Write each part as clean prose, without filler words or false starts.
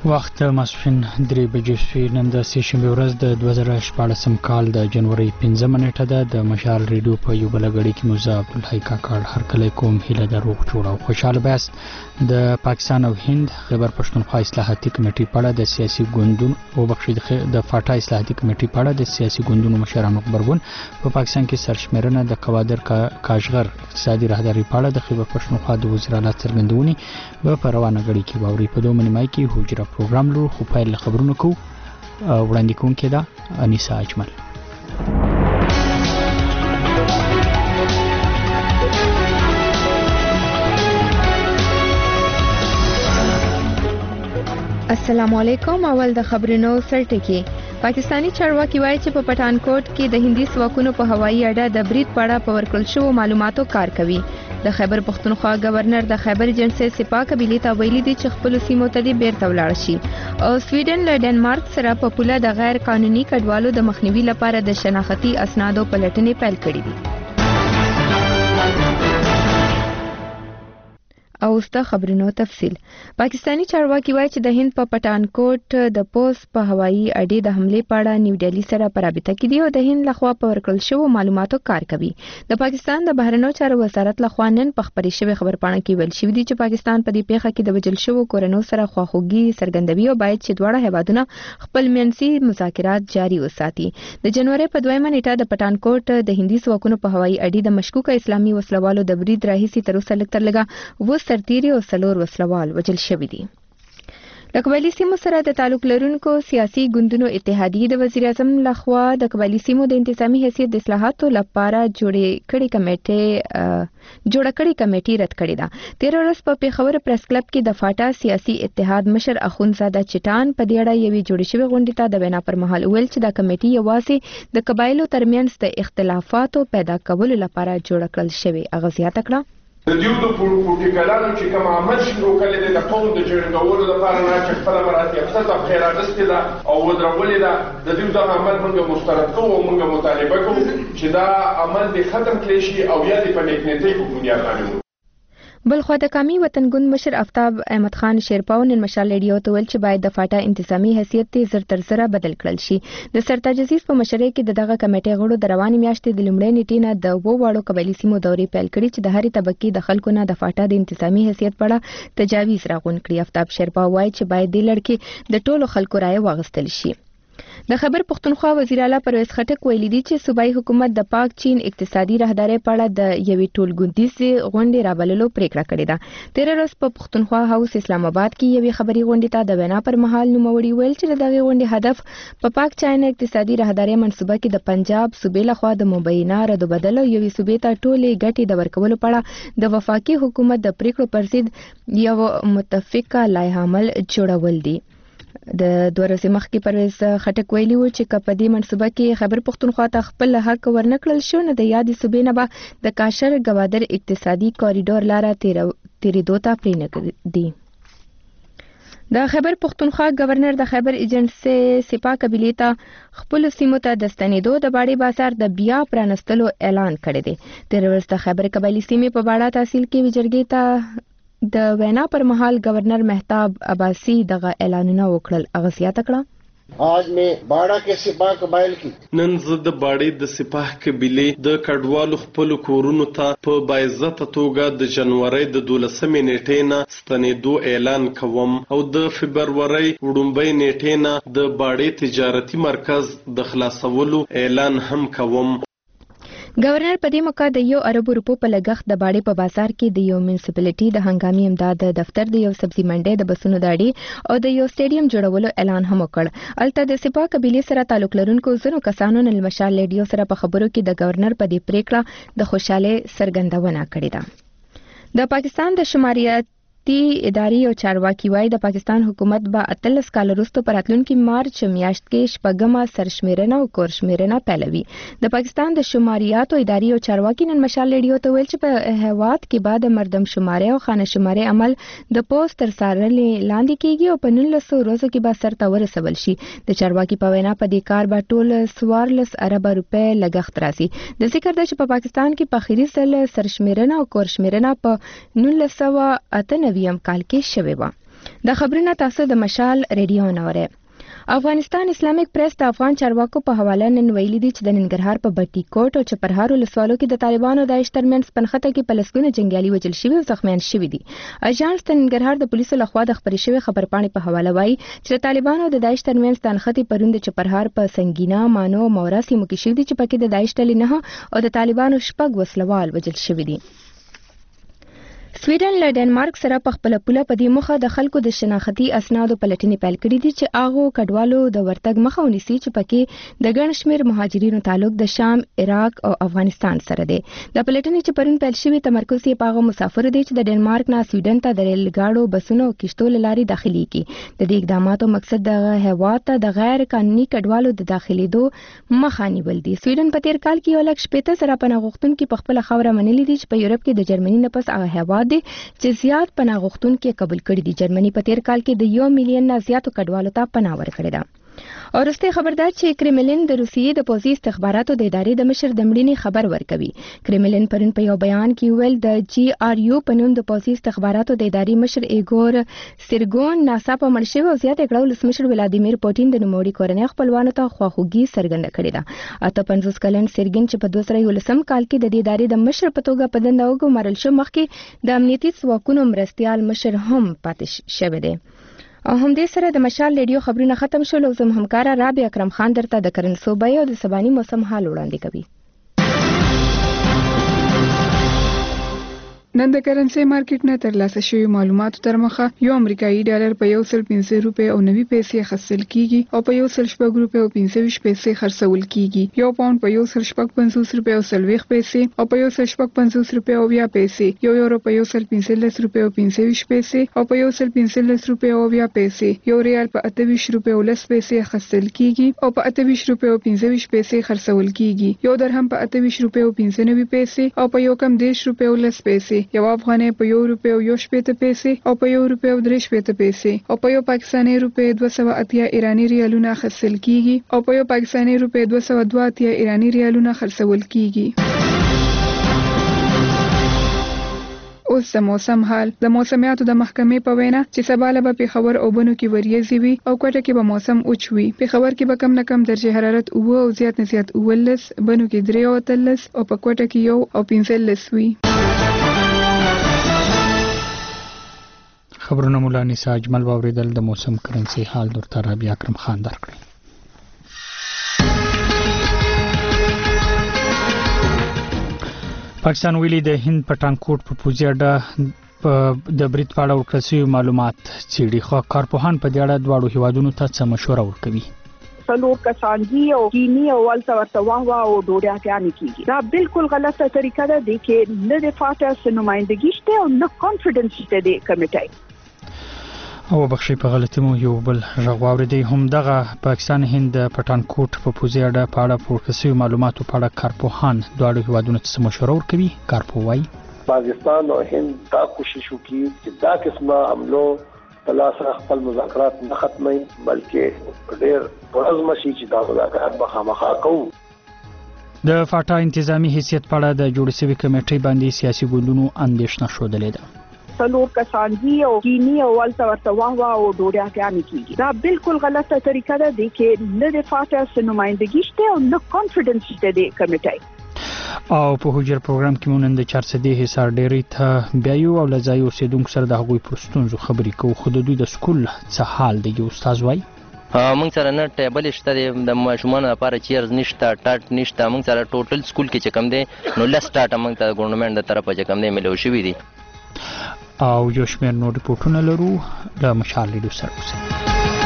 وخت ماسپښین 3 بجې شوې. نن د سهشنبه ورځ د 2014 کال د جنوري 15 نیټه ده. د مشال ریډیو په یو بل غړي کې موزه عبدالحی کاکړ هر کله کوم هیله د روغ جوړ او خوشاله بیاس. د پاکستان او هند خیبر پښتونخوا اصلاحاتي کمیټې په اړه د سیاسي ګوندونو او د فاټا اصلاحاتي کمیټې په اړه د سیاسي ګوندونو مشرانو خبرګون. په پاکستان کې سرشمېرنه د قوادر کاشغر اقتصادي راهداري په اړه د خیبر پښتونخوا د وزیر اعلی څرګندونې په روانه غړي کې باوري. په دوه منیمای کې حجره پروګرام لرو خو پایل خبرونه کو وړاندې کوونکې ده انیسا اجمل. السلام علیکم. اول د خبرونو سرټکی. پاکستانی چارواکي وایي چې په پټانکوټ کې د هندي ځواکونو په هوایي اډه د برید په اړه په ورکړل شوو معلوماتو کار کوي. د خیبر پښتونخوا گورنر د خیبر ایجنسی سپاه قبیلې ته ویلي دي چې خپل سیمو ته دې بیرته ولاړ شي او سویډن له ډنمارک سره په پوله د غیر قانوني کډوالو د مخنیوي لپاره د شناختی اسنادو پلټنې پیل کړې دي. او ستا خبرونو تفصیل. پاکستانی چارواکي وایي چې د هند په پټانکوټ د پوس په هوایي اډې د حمله په اړه نیو ډیلی سره په رابطه کې دي او د هند لخوا په ورکړل شوو معلوماتو کار کوي. د پاکستان د بهرنیو چارو وزارت لخوا نن په خبري شوی خبرپاڼه کې ویل شوی دی چې پاکستان په دې پیښه کې د وجل شوو کورنو سره خواخوږي څرګندوي او باید چې دواړه هیوادونه خپل منځي مذاکرات جاري وساتي. د جنوري په 2 نیټه د پټانکوټ د هندي ځواکونو په هوایي اډې د مشکوکه اسلامي وسلوالو د برید راهیسي تر اوسه لږ سرتیری او سلور وسلوال وجل شوی دي. د قبایلی سیمو سره د تعلق لرونکو سیاسي ګوندونو اتحادیه د وزیر اعظم لخوا د قبایلی سیمو د انتظامی حیثیت د اصلاحاتو لپاره جوړه کړې کمیټه رد کړې ده. 13 ورځ په پیښور پریس کلب کې د فاټا سیاسي اتحاد مشر اخوندزاده چټان په دې اړه یوې جوړې شوې غونډې ته د وینا پر مهال ویل چې دا کمیټه یوازې د قبایلو ترمنځ د اختلافاتو پیدا کولو لپاره جوړه کړل شوې. اغازیات کړه د دیو د پروتوکولانو چې کوم عمل شروع کړي د قوم د جوړولو لپاره نه چې خپل مراتب څخه خیر اغستې ده او ودرولې ده. د دیو د عمل موږ مسترد کوو او موږ مطالبه کوو چې دا عمل د ختم کړي شي او یا د پنیکنټي په بنیاد باندې. بلخوا د قومي وطن ګوند مشر آفتاب احمد خان شیرپاو نن مشال ریډیو ته ویل چې باید د فاټا انتظامی حیثیت زر تر زره بدل کړل شي. د سرتاج عزیز په مشرۍ کې دغه کمیټې غړو د روانې میاشتې د لومړۍ نیټې نه د وواړو قبایلی سیمو دورې پیل کړي چې د هرې طبقې د خلکو نه د فاټا د انتظامی حیثیت په اړه تجاویز راغونډ کړي. آفتاب شیرپاو وایي چې باید د لړ کې د ټولو خلکو رائے واغستل شي. د خیبر پښتونخوا وزیر اعلی پرویز خټک ویلي دی چې صوبایي حکومت د پاک چین اقتصادي راهداري په اړه د یوې ټولګوندیزې غونډې رابللو پریکړه کړې ده. 13 ورځ په پښتونخوا هاوس اسلام آباد کې یوې خبري غونډې ته د وینا پر مهال نوموړي ویل چې دغه غونډې هدف په پاک چین اقتصادي راهداري منصوبه کې د پنجاب صوبې لخوا د مبینه رد بدل او یوې صوبې ته ټولې ګټې د ورکولو په اړه د وفاقي حکومت د پریکړو پر ضد یو متفقه لایحه عمل جوړول دي. د 2 ورځې مخکې پرویز خټک ویلي و چې په دې منصوبه کې خیبر پښتونخوا ته خپل حق ورنکړل شو نو د یادې صوبې نه به د کاشر ګوادر اقتصادي کوریډور لاره تیریدو ته پرېنږدي. د خیبر پښتونخوا گورنر د خیبر ایجنسی سپاه قبیلې ته خپل سیمو ته د ستنېدو د باړې بازار د بیا پرانستلو اعلان کړی دی. 13 ورځ د خیبر قبایلی سیمې په باړه تحصیل کې وجرګې ته د وینا پر مهال گورنر مهتاب عباسی دغه اعلانونه وکړل. اغازیات کړه आज में बाड़ा के सिपाह कबाइल की نن زه د باړې د سپاه قبیلې د کډوالو خپل کورونو ته په باعزت توګه د جنوري د 12 نیټې نه ستنېدو اعلان کوم او د فبرवरी وړومبۍ نیټې نه د باړې تجارتي مرکز د خلاصولو اعلان هم کوم. گورنر په دې موقع د 1 ارب روپو په لګښت د باړې په بازار کې د یو میونسپلټي د هنګامي امداد دفتر د یو سبزی منډي د بسونو داړي او د یو سټیډیم جوړولو اعلان هم وکړ. الته د سپاه قبیلې سره تعلق لرونکو ځینو کسانو نن مشال ریډیو سره په خبرو کې د گورنر په دې پریکړه د خوشاله څرګندونه کړې ده. د پاکستان د شماریات اداري او چارواکي وایي د پاکستان حکومت به 13 کال وروسته په راتلونکي مارچ میاشت کې شپږمه سرشمیرنه او کورشمیرنه پیلوي. د پاکستان د شماریات اداري او چارواکي نن مشال ریډیو ته ویل چې په هواد کې بعد مردم شماري او خانه شماري عمل د پوسټ تر څارنې لاندې کیږي او په 1900 ورځو کې به سرته ورسول شي. د چارواکي په وینا په دې کار به ټول 14 ارب روپے لګښت راځي. د ذکر ده چې په پاکستان کې په اخیری ځل سرشمیرنه او کورشمیرنه په 1998 کال کې شوې و. د خبرونه تاسو د مشال ریډیو نوره. افغانستان اسلامیک پریس د افغان چارواکو په حواله نن ویلي دي چې د ننګرهار په بټي کوټ او چپرهار ولسوالو کې د طالبانو د داعش ترمنځ پنخته کې پلسکونه جنگیالي وژل شوي او زخمیان شوي دي. اژانس د ننګرهار د پولیسو لخوا د خبرې شوی خبرپاڼې په حواله وایي چې د طالبانو د داعش ترمنځ د نښتې پرون د چپرهار په سنگینا مانو او مورا سیمو کې شوي دي چې پکې د داعش ډلې 9 او د طالبانو 6 وسلوال وژل شوي دي. سویډن له ډنمارک سره په خپل پوله په دې مخه د خلکو د شناختی اسنادو پلټنې پیل کړې دي چې هغه کډوالو د ورتګ مخه ونیسي چې پکې د ګڼ شمېر مهاجرینو تعلق د شام، عراق او افغانستان سره دی. د پلټنې چې پرون پیل شوی تمرکز یې په هغه مسافرو دی چې د ډنمارک نه سویډن ته د ریل ګاډو، بسونو او کشتو له لارې داخليږي. د دې اقداماتو مقصد د هیواد ته د غیر قانوني کډوالو د داخليدو مخه نیول دي. سویډن په تیر کال کې 1,70,000 پناه غوښتونکي په خپل خاوره منلي دي چې په یورپ کې د جرمني نه پس هغه هیواد دی چې زیات پناه غوښتونکي قبول کړي دي. جرمني په تیر کال کې د 1 میلیون نه زیاتو کډوالو ته پناه ورکړې ده. او وروسته خبردار چې کرملین د روسیې د پوځي استخباراتو د ادارې د مشر د مړینې خبر ورکوي. کرملین پرون په یو بیان کې ویل د جی آر یو په نوم د پوځي استخباراتو د ادارې مشر ایګور سیرګون ناڅاپه مړ شوی او زیاته کړه ولسمشر ولادیمیر پوتین د نوموړي کورنۍ خپلوانو ته خواخوږي څرګنده کړې ده. 58 کلن سیرګین چې په 2019 کال کې د دې ادارې د مشر په توګه په دنده وګمارل شو، مخکې د امنیتي ځواکونو مرستیال مشر هم پاتې شوی دی. او هم دې سره د مشال ریډیو خبرونه ختم شول او زم همکارا رابع اکرم خان درته د کرنسو بیه او د سباني موسم حال وړاندې کوي. نن د کرنسي مارکیټ نه ترلاسه شوی معلوماتو تر مخه یو امریکایي ډالر په 1.50 روپۍ او 90 پیسې خرڅل کیږي او په 1.4 روپۍ او 25 پیسې خرڅول کیږي. یو پاوند په 1.50 روپۍ او 30 پیسې او په 1.50 روپۍ او 20 پیسې، یو یورو په 1.15 روپۍ او 25 پیسې او په 1.15 روپۍ او 20 پیسې، یو ریال په 28 روپۍ او 10 پیسې خرڅل کیږي او په 28 روپۍ او 25 پیسې خرڅول کیږي. یو درهم په 28 روپۍ او 95 پیسې او په یو کم 10 روپۍ او 10 پیسې، یو افغانۍ په 1 روپۍ او 1 پیسې او په 1 روپۍ او 3 پیسې او په یو پاکستاني روپۍ 280 ایرانی ریالونه خرڅل کیږي او په یو پاکستاني روپۍ 282 ایرانی ریالونه خرڅول کیږي. اوس د موسم حال. د موسمیاتو د محکمې په وینا چې سبا له پېښور او بنو کې وریځې وي او کوټه کې به موسم اوچ وي. پېښور کې به کم نه کم درجه حرارت 9 او زیات نه زیات 19، بنو کې 3 او 13 او په کوټه کې 1 او 15 وي. خبرونه مولا نساء اجمل واوریدل. د موسم کرنسي حال درته رابع اکرم خان درکړي. پاکستان ویلي د هند په ټانکوټ په پوځي اډه د برید په اړه ورکړل شوي معلومات څېړي، خو کارپوهان په دې اړه دواړو هیوادونو ته څه مشوره ورکوي. څلور کسان دي او کینی او ورته واه او ډوډۍ ته کیږي. دا بالکل غلطه طریقه ده د کې نه د فاټه نمائندګي شته او نه کانفیډنس شته د کمیټې. او بخښي په غلطي مو یو بل غواړي دی هم دغه پاکستان هند پټانکوټ په پوځي اډه په اړه پورکسي معلوماتو په اړه کارپوهان دواړو هیوادونو ته مشوره ورکوي. کارپوهان پاکستان او هند دا کوشش وکړي چې دا قسمه عملو په لاس خپل مذاکرات نه ختمي، بلکې ډېر پرځم شي چې دا مذاکرات به خامخا کوو. د فاټا انتظامی حیثیت په اړه د جوړ شوی کمیټې باندې سیاسي ګوندونو اندېښنه ښودلې ده. څلور کسان دي او کینی او ورته واه او ډوډۍ ته کیږي. دا بالکل غلطه طریقه ده د کې نه د فاټه نمائندګي شته او نه کانفیډنس شته د کمیټې. او په هوجر پروګرام کې مونږ د 400 حصار ډېری ته بیا یو او لځای اوسیدونکو سره د هغوی پر ستونزو خبرې کوو. خو د دوی د سکول څه حال دی استاد وای؟ موږ سره نه ټیبل شته د ماشومانو لپاره، چیرز نشته، ټاټ نشته. موږ سره ټوټل سکول کې چې کم دی نو لس ټاټ موږ ته ګورنمنت د طرفه چې کم دی ملو شوي دي. او یو شمېر نور ریپورټونه لرو له مشال ریډیو سره اوسئ.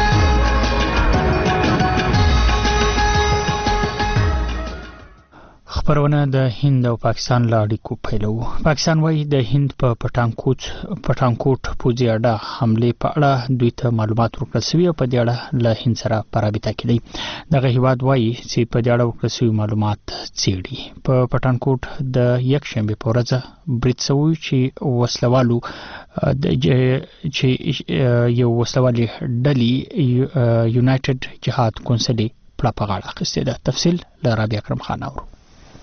خبرونه د هند او پاکستان له اړیکو پیلو. پاکستان وايي د هند په پټانکوټ پوځي اډه حمله په اړه دوی ته معلومات ورکړل شوي او په دې اړه له هند سره په رابطه کې دي. دغه هیواد وايي چې په دې اړه ورکړل شوي معلومات څېړي. په پټانکوټ د یکشنبې په ورځ برید شوی چې وسلوالو چې یو وسلوالي ډلې یونایټډ جهاد کونسل په غاړه اخیستې ده. تفصیل له رابع اکرم خان اورو.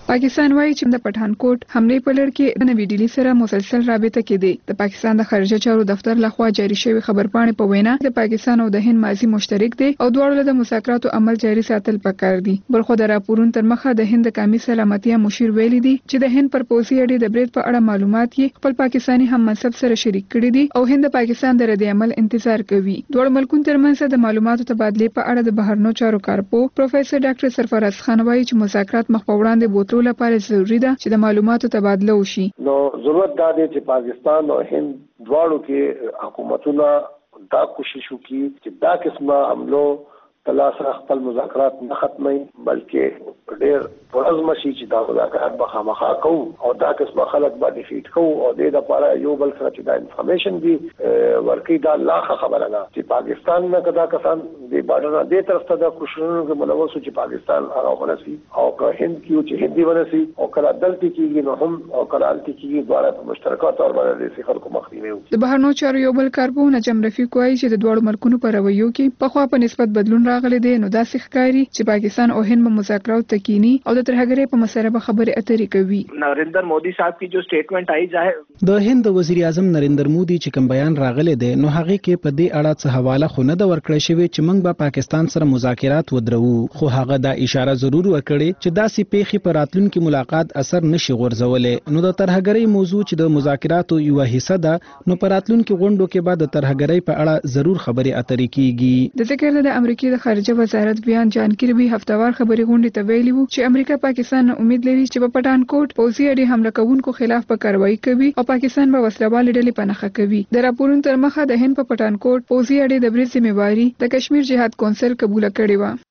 پاکستان وایي چې د پټانکوټ حمله په لړ کې د نوې ډیلی سره مسلسل رابطه کې دی. د پاکستان د خارجه چارو دفتر لخوا جاری شوی خبرپاڼې په وینا د پاکستان او د هند ماضي مشترک دی او دواړو د مذاکراتو عمل جاري ساتل پکار دي. بلخو د راپورونو تر مخه د هند قومي سلامتیا مشیر ویلي دي چې د هند پر پوځي اډې د برید په اړه معلومات یې خپل پاکستاني هم منصب سره شریک کړي دي او هند پاکستان د رد عمل انتظار کوي. دواړو ملکونو ترمنځ د معلوماتو تبادله په اړه د بهرنیو چارو کارپو پروفیسور ډاکټر سرفراز خان وایي چې مذاکرات مخ په وړاندې بوتلو لپاره ضروری ده چې د معلوماتو تبادله وشي. نو ضرورت دا دی چې پاکستان او هند دواړو کې حکومتونه دا کوشش وکړي چې دا قسمه حملو تلاسه خپل مذاکرات نه ختمي بلکې ډېر پرزم شي چې دا مذاکرات به خامخا کوو او دا قسمه خلک به ډیفیټ کوو او د لپاره یو بل سره چې دا انفارمیشن دی ورکی دا لاخه خبره ده چې پاکستان نه کدا کسان د بارډر د طرف ته د کوششونو کې ملوث چې پاکستان هغه ونسي او که هند کیو چې هندي ونسي او کله دلته کېږي نو هم او کله الته کېږي دواړه په مشترکه تور باندې خلکو مخنیوي وي. د بهرنیو چارو یو بل کارپو نجم رفیق وایي چې د دوړو ملکونو په رویو کې په خوا په نسبت بدلون راغلی دی. نو داسې ښکاري چې پاکستان او هند په مذاکراتو تکینی او د ترهګرۍ په مسله به خبرې اترې کوي. نریندر مودي صاحب کی جو سټیټمنٹ آئی ځای د هند وزیر اعظم نریندر مودي چې کوم بیان راغلی دی نو هغه کې په دې اړه څه حواله خو نه د ورکړی شوی چې موږ به پاکستان سره مذاکرات ودرو خو هغه دا اشاره ضرور وکړي چې داسې پیښې پر راتلونکي ملاقات اثر نشي غورځولې. نو د ترهګرۍ موضوع چې د مذاکراتو یو حصہ ده نو پر راتلونکي غونډو کې به د ترهګرۍ په اړه ضرور خبرې اترې کیږي. د ذکر د امریکای د خارجه وزارت بیان جان کیربي هفتوار خبري غونډې ته ویلي وو چې امریکا پاکستان نه امید لري چې په پټانکوټ پوځي اډې حمله کوونکو خلاف په کاروایی کوي او پاکستان به وسلوال ډلې پنهخه کوي. د راپورونو تر مخه د هند په پټانکوټ پوځي اډې د برید ذمہواری د کشمیر جهاد کونسل قبول کړې و.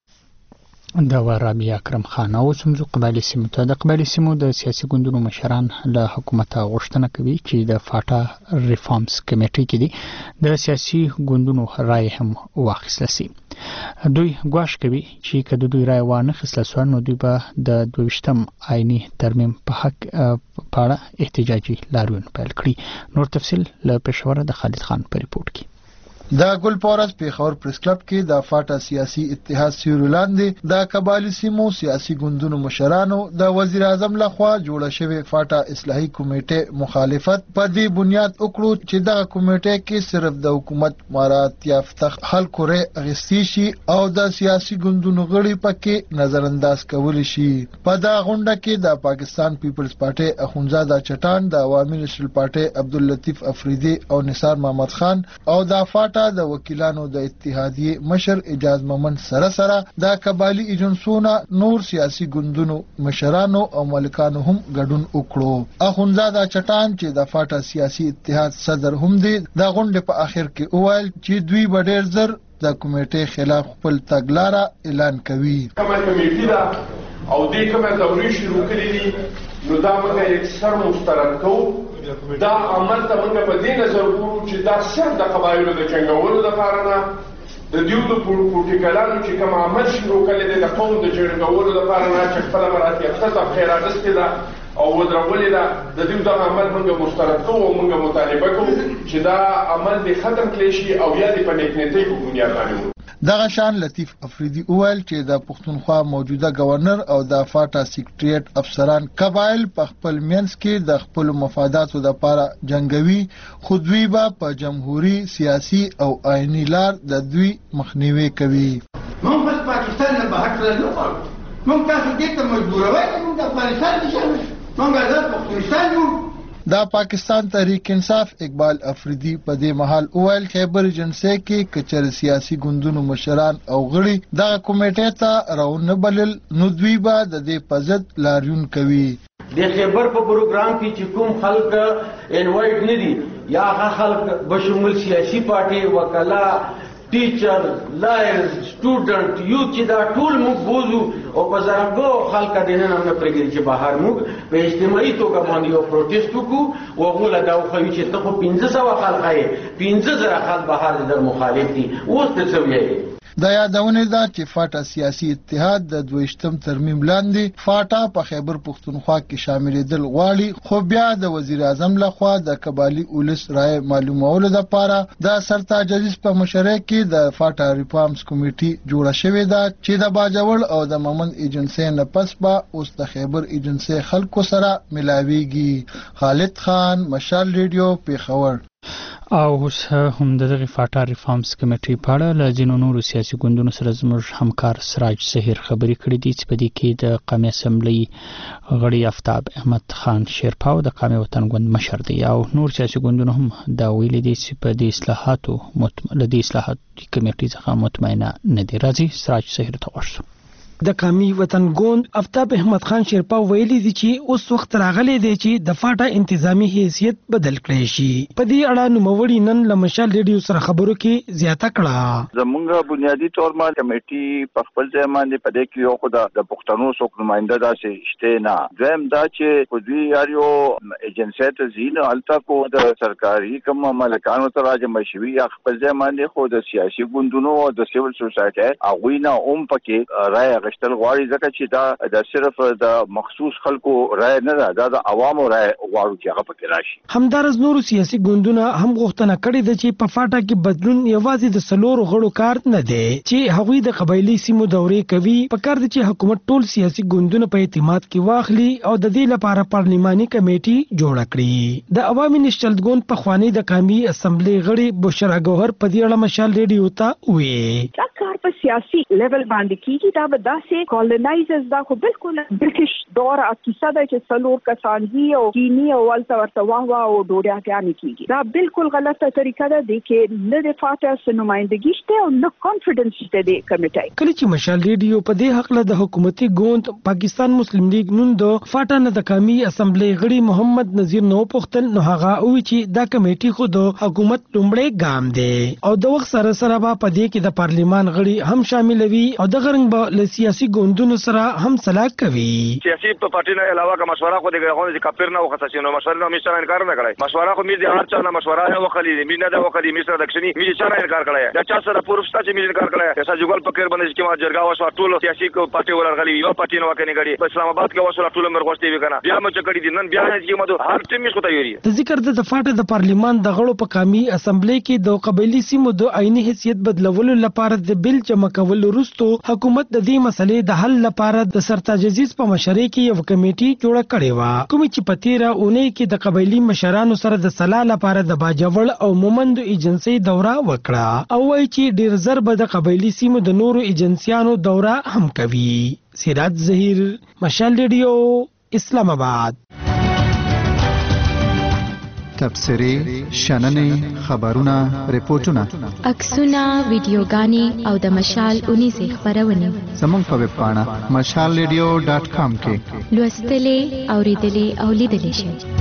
دا رابعه اکرم خان او څومره قبایلی سیمو ته د قبایلی سیمو د سیاسي ګوندونو مشران له حکومت غوښتنه کوي چې د فاټا ریفارمز کمیټې کې دي د سیاسي ګوندونو رائے هم واخیستل شي. دوی ګواښ کوي چې کله دوی رائے وانه خپل سوال نو دوی به د 22م آئینی ترمیم په حق پاړه احتجاجي لاریون پیل کړي. نور تفصیل له پېښور د خالد خان په ریپورت کې. د ګلپورس پیښور پریس کلب کې د فاټا سیاسي اتحاد سیرولاندې د قبایلی سیمو سیاسي ګوندونو مشرانو د وزیر اعظم لخوا جوړه شوې فاټا اصلاحي کمیټې مخالفت په دې بنیاد وکړو چې دغه کمیټې کې صرف د حکومت مراعات یافته خلکو رای اخیستي شي او د سیاسي ګوندونو غړي پکې نظر انداز کول شي. په دغه غونډه کې د پاکستان پیپلز پارټي اخونزاده چټان د عوامي نېشنل پارټي عبداللطیف افریدي او نثار محمد خان او د فاټا د وکیلانو د اتحادیې مشر اجاز مومن سره د قبایلی ایجنسونو نور سیاسي ګوندونو مشرانو او مالکانو هم ګډون وکړو. اخونزاده چټان چې د فاټا سیاسي اتحاد صدر هم دی د غونډې په اخر کې وویل چې دوی به ډېر زر د کمیټې خلاف خپل تګلارې اعلان کوي. کومه کمیټه ده او دې کومه دورې شروع کړې دي نو دا موږ اکثر مسترد کوو. دا عمل ته موږ په دې نظر ګورو چې دا صرف د قبایلو د جنګولو لپاره نه د دیو د پروتوکولانو چې کوم عمل شروع کړی دی د قوم د جنګولو لپاره نه چې خپله مراتب یافته تبخیر اخیستې ده او ودرولې ده د دیو دغه عمل موږ مسترد کوو او موږ مطالبه کوو چې دا عمل دې ختم کړی شي او یا دې په نیکنیتۍ په بنیاد باندې. دغه شان لطیف افریدي وویل چې د پښتونخوا موجوده گورنر او د فاټا سیکریټریټ افسران قبایل په خپل منځ کې د خپل مفاداتو لپاره جنگوي خو دوی به په جمهوریت سیاسي او آئینی لار د دوی مخنیوي کوي. موږ په پاکستان نه بهر نه غواړو. موږ تاسو دې ته مجبوروي چې موږ د افغانستان کې شامل شو. موږ آزاد پښتونستان جوړ. د پاکستان تحریک انصاف اقبال افریدي په دې محل اویل خیبر ایجنسی کې کچر سیاسي ګوندونو مشران او غړي د کمیټې ته راونه بلل نو دوی به د دې په ضد لاریون کوي. د خیبر په پروګرام کې چې کوم خلک انوایټ نه دي یا هغه خلک بشمول سیاسي پارټي وکلا ټیچر لایرز سټوډنټ یو چې دا ټول موږ بوزو او په زرګو خلک د نن نه پرېږدي چې بهر موږ په اجتماعي توګه باندې یو پروتست وکړو او غوله دا خو چې ته خو 1500 خلک یې 15000 خلک بهر در مخالف دي اوس څه وایي. د یادونې ده چې فاټا سیاسي اتحاد د 22م ترمیم لاندې فاټا په خیبر پښتونخوا کې شاملېدل غواړي، خو بیا د وزیر اعظم لخوا د قبایلي اولس رائے معلومولو لپاره د سرتاج عزیز په مشرۍ کې د فاټا ریفارمز کمیټي جوړه شوې ده چې د باجوړ او د مومند ایجنسی نه پس به اوس د خیبر ایجنسی خلکو سره ملاویږي. خالد خان، مشال ریډیو، پیښور. او اوس هم دغه فاټا ریفارمز کمیټې په اړه له ځینو نورو سیاسي ګوندونو سره زموږ همکار سراج ظهیر خبرې کړې دي چې په دې کې د قومي اسمبلی غړي آفتاب احمد خان شیرپاو د قومي وطن ګوند مشر دی او نور سیاسي ګوندونو هم دا ویلي دي چې په دې اصلاحاتو کمیټې څخه مطمئنه نه دي. راځي سراج ظهیر ته ورشو. د قومي وطن ګوند آفتاب احمد خان شیرپاو ویلي دي چې اوس وخت راغلی دی چې د فاټا انتظامی حیثیت بدل کړي شي. په دې اړه نوموړي نن له مشال ریډیو سره خبرو کې زیاته کړه. زمونږ بنیادی تور باندې کمیټي په خپل ځای باندې په دې کې یو خو د پښتنو څوک نماینده داسې شته نه. دویم دا چې په دوی یارو ایجنسی ته ځین الته کو د سرکاري کوم مالکانو ته راځي مشوي خپل ځای باندې خو د سیاسي ګوندونو او د سیول سوسایټي هغه نه پکې رائے غشتل غواړي ځکه چې دا د صرف د مخصوص خلکو رائے نه ده، دا د عوامو رائے غواړي چې هغه پکې راشي. همدارس نورو سیاسي ګوندونه هم غوښتنه کړې ده چې په فاټا کې بدلون یوازې د سلورو غړو کار نه دی چې هغوی د قبایلي سیمو دورې کوي. پکار دی چې حکومت ټول سیاسي ګوندونه په اعتماد کې واخلي او د دې لپاره پارلماني کمیټي جوړه کړي. د عوامي نشچلت ګوند په خوانی د قومي اسمبلی غړي بشرا ګوهر په دې اړه مشال ریډیو ته وی دا کار په سیاسي لیول باندې کیږي. دا به داسې کولونایزرز دا خو بالکل برټش دور کیسه ده چې څلور کسان دي او کینی او ورته واه او ډوډیا کې کیږي. دا بالکل غلطه طریقه ده چې نه د فاټا نمائندګي شته او نه کانفیډنس شته د کمیټې. کله چې مشال ریډیو په دې حق له د حکومتي ګوند پاکستان مسلم لیگ نون د فاټا نه د قومي اسمبلی غړي محمد نذیر نو پختل نو هغه وی چې دا کمیټي خو د حکومت لومړی ګام دی او د وخت سره سره به په دې کې د پارلیمان غړي هم شامل وي او د غرنګ به سیاسي ګوندونو سره هم صلاح کوي. سیاسي پارټي نه علاوه کا مشوره خو د غوښنه چې کپیر نه وخصه نو مشوره نو مشر انکار نه کړای. مشوره خو مې د هر چا نه مشوره نه وکړي مې نه دا وکړي مې سره دښنی مې چا نه انکار کړای. دا چا سره پروفستا چې مې انکار کړای. اسا جګل پکیر باندې چې ما جرګه وشو ټول سیاسي سیاسي ورغلی یو پټی نو کني غړي په اسلام آباد کې وسوله ټول مر غوښتي وکنه بیا مچ کړي دي نن بیا چې مده هر ټیم مې کوته یوري. د ذکر د فاټا د پارلیمان د غړو په قومي اسمبلی کې د قبایلی سیمو د عیني حیثیت بدلولو لپاره د بل جمع کول وروسته حکومت د دې مسلې د حل لپاره د سرتاج عزیز په مشرۍ کې یو کمیټي جوړه کړې و کوم چې په تیره اونۍ کې د قبایلی مشرانو سره د صلاح لپاره د باجوړ او مومند ایجنسی دوره وکړه او وایي چې ډیر زر به د قبایلی سیمو د نورو ایجنسیانو دوره هم کوي. سراج ظهیر، مشال ریډیو، اسلام آباد. تبصرې، شننې، خبرونه، ریپورتونه، عکسونه، ویډیوګانې او د مشال اونیزې خپرونې زموږ په ویب پاڼه mashalradio.com کې لوستلې، اوریدلې او لیدلې شئ.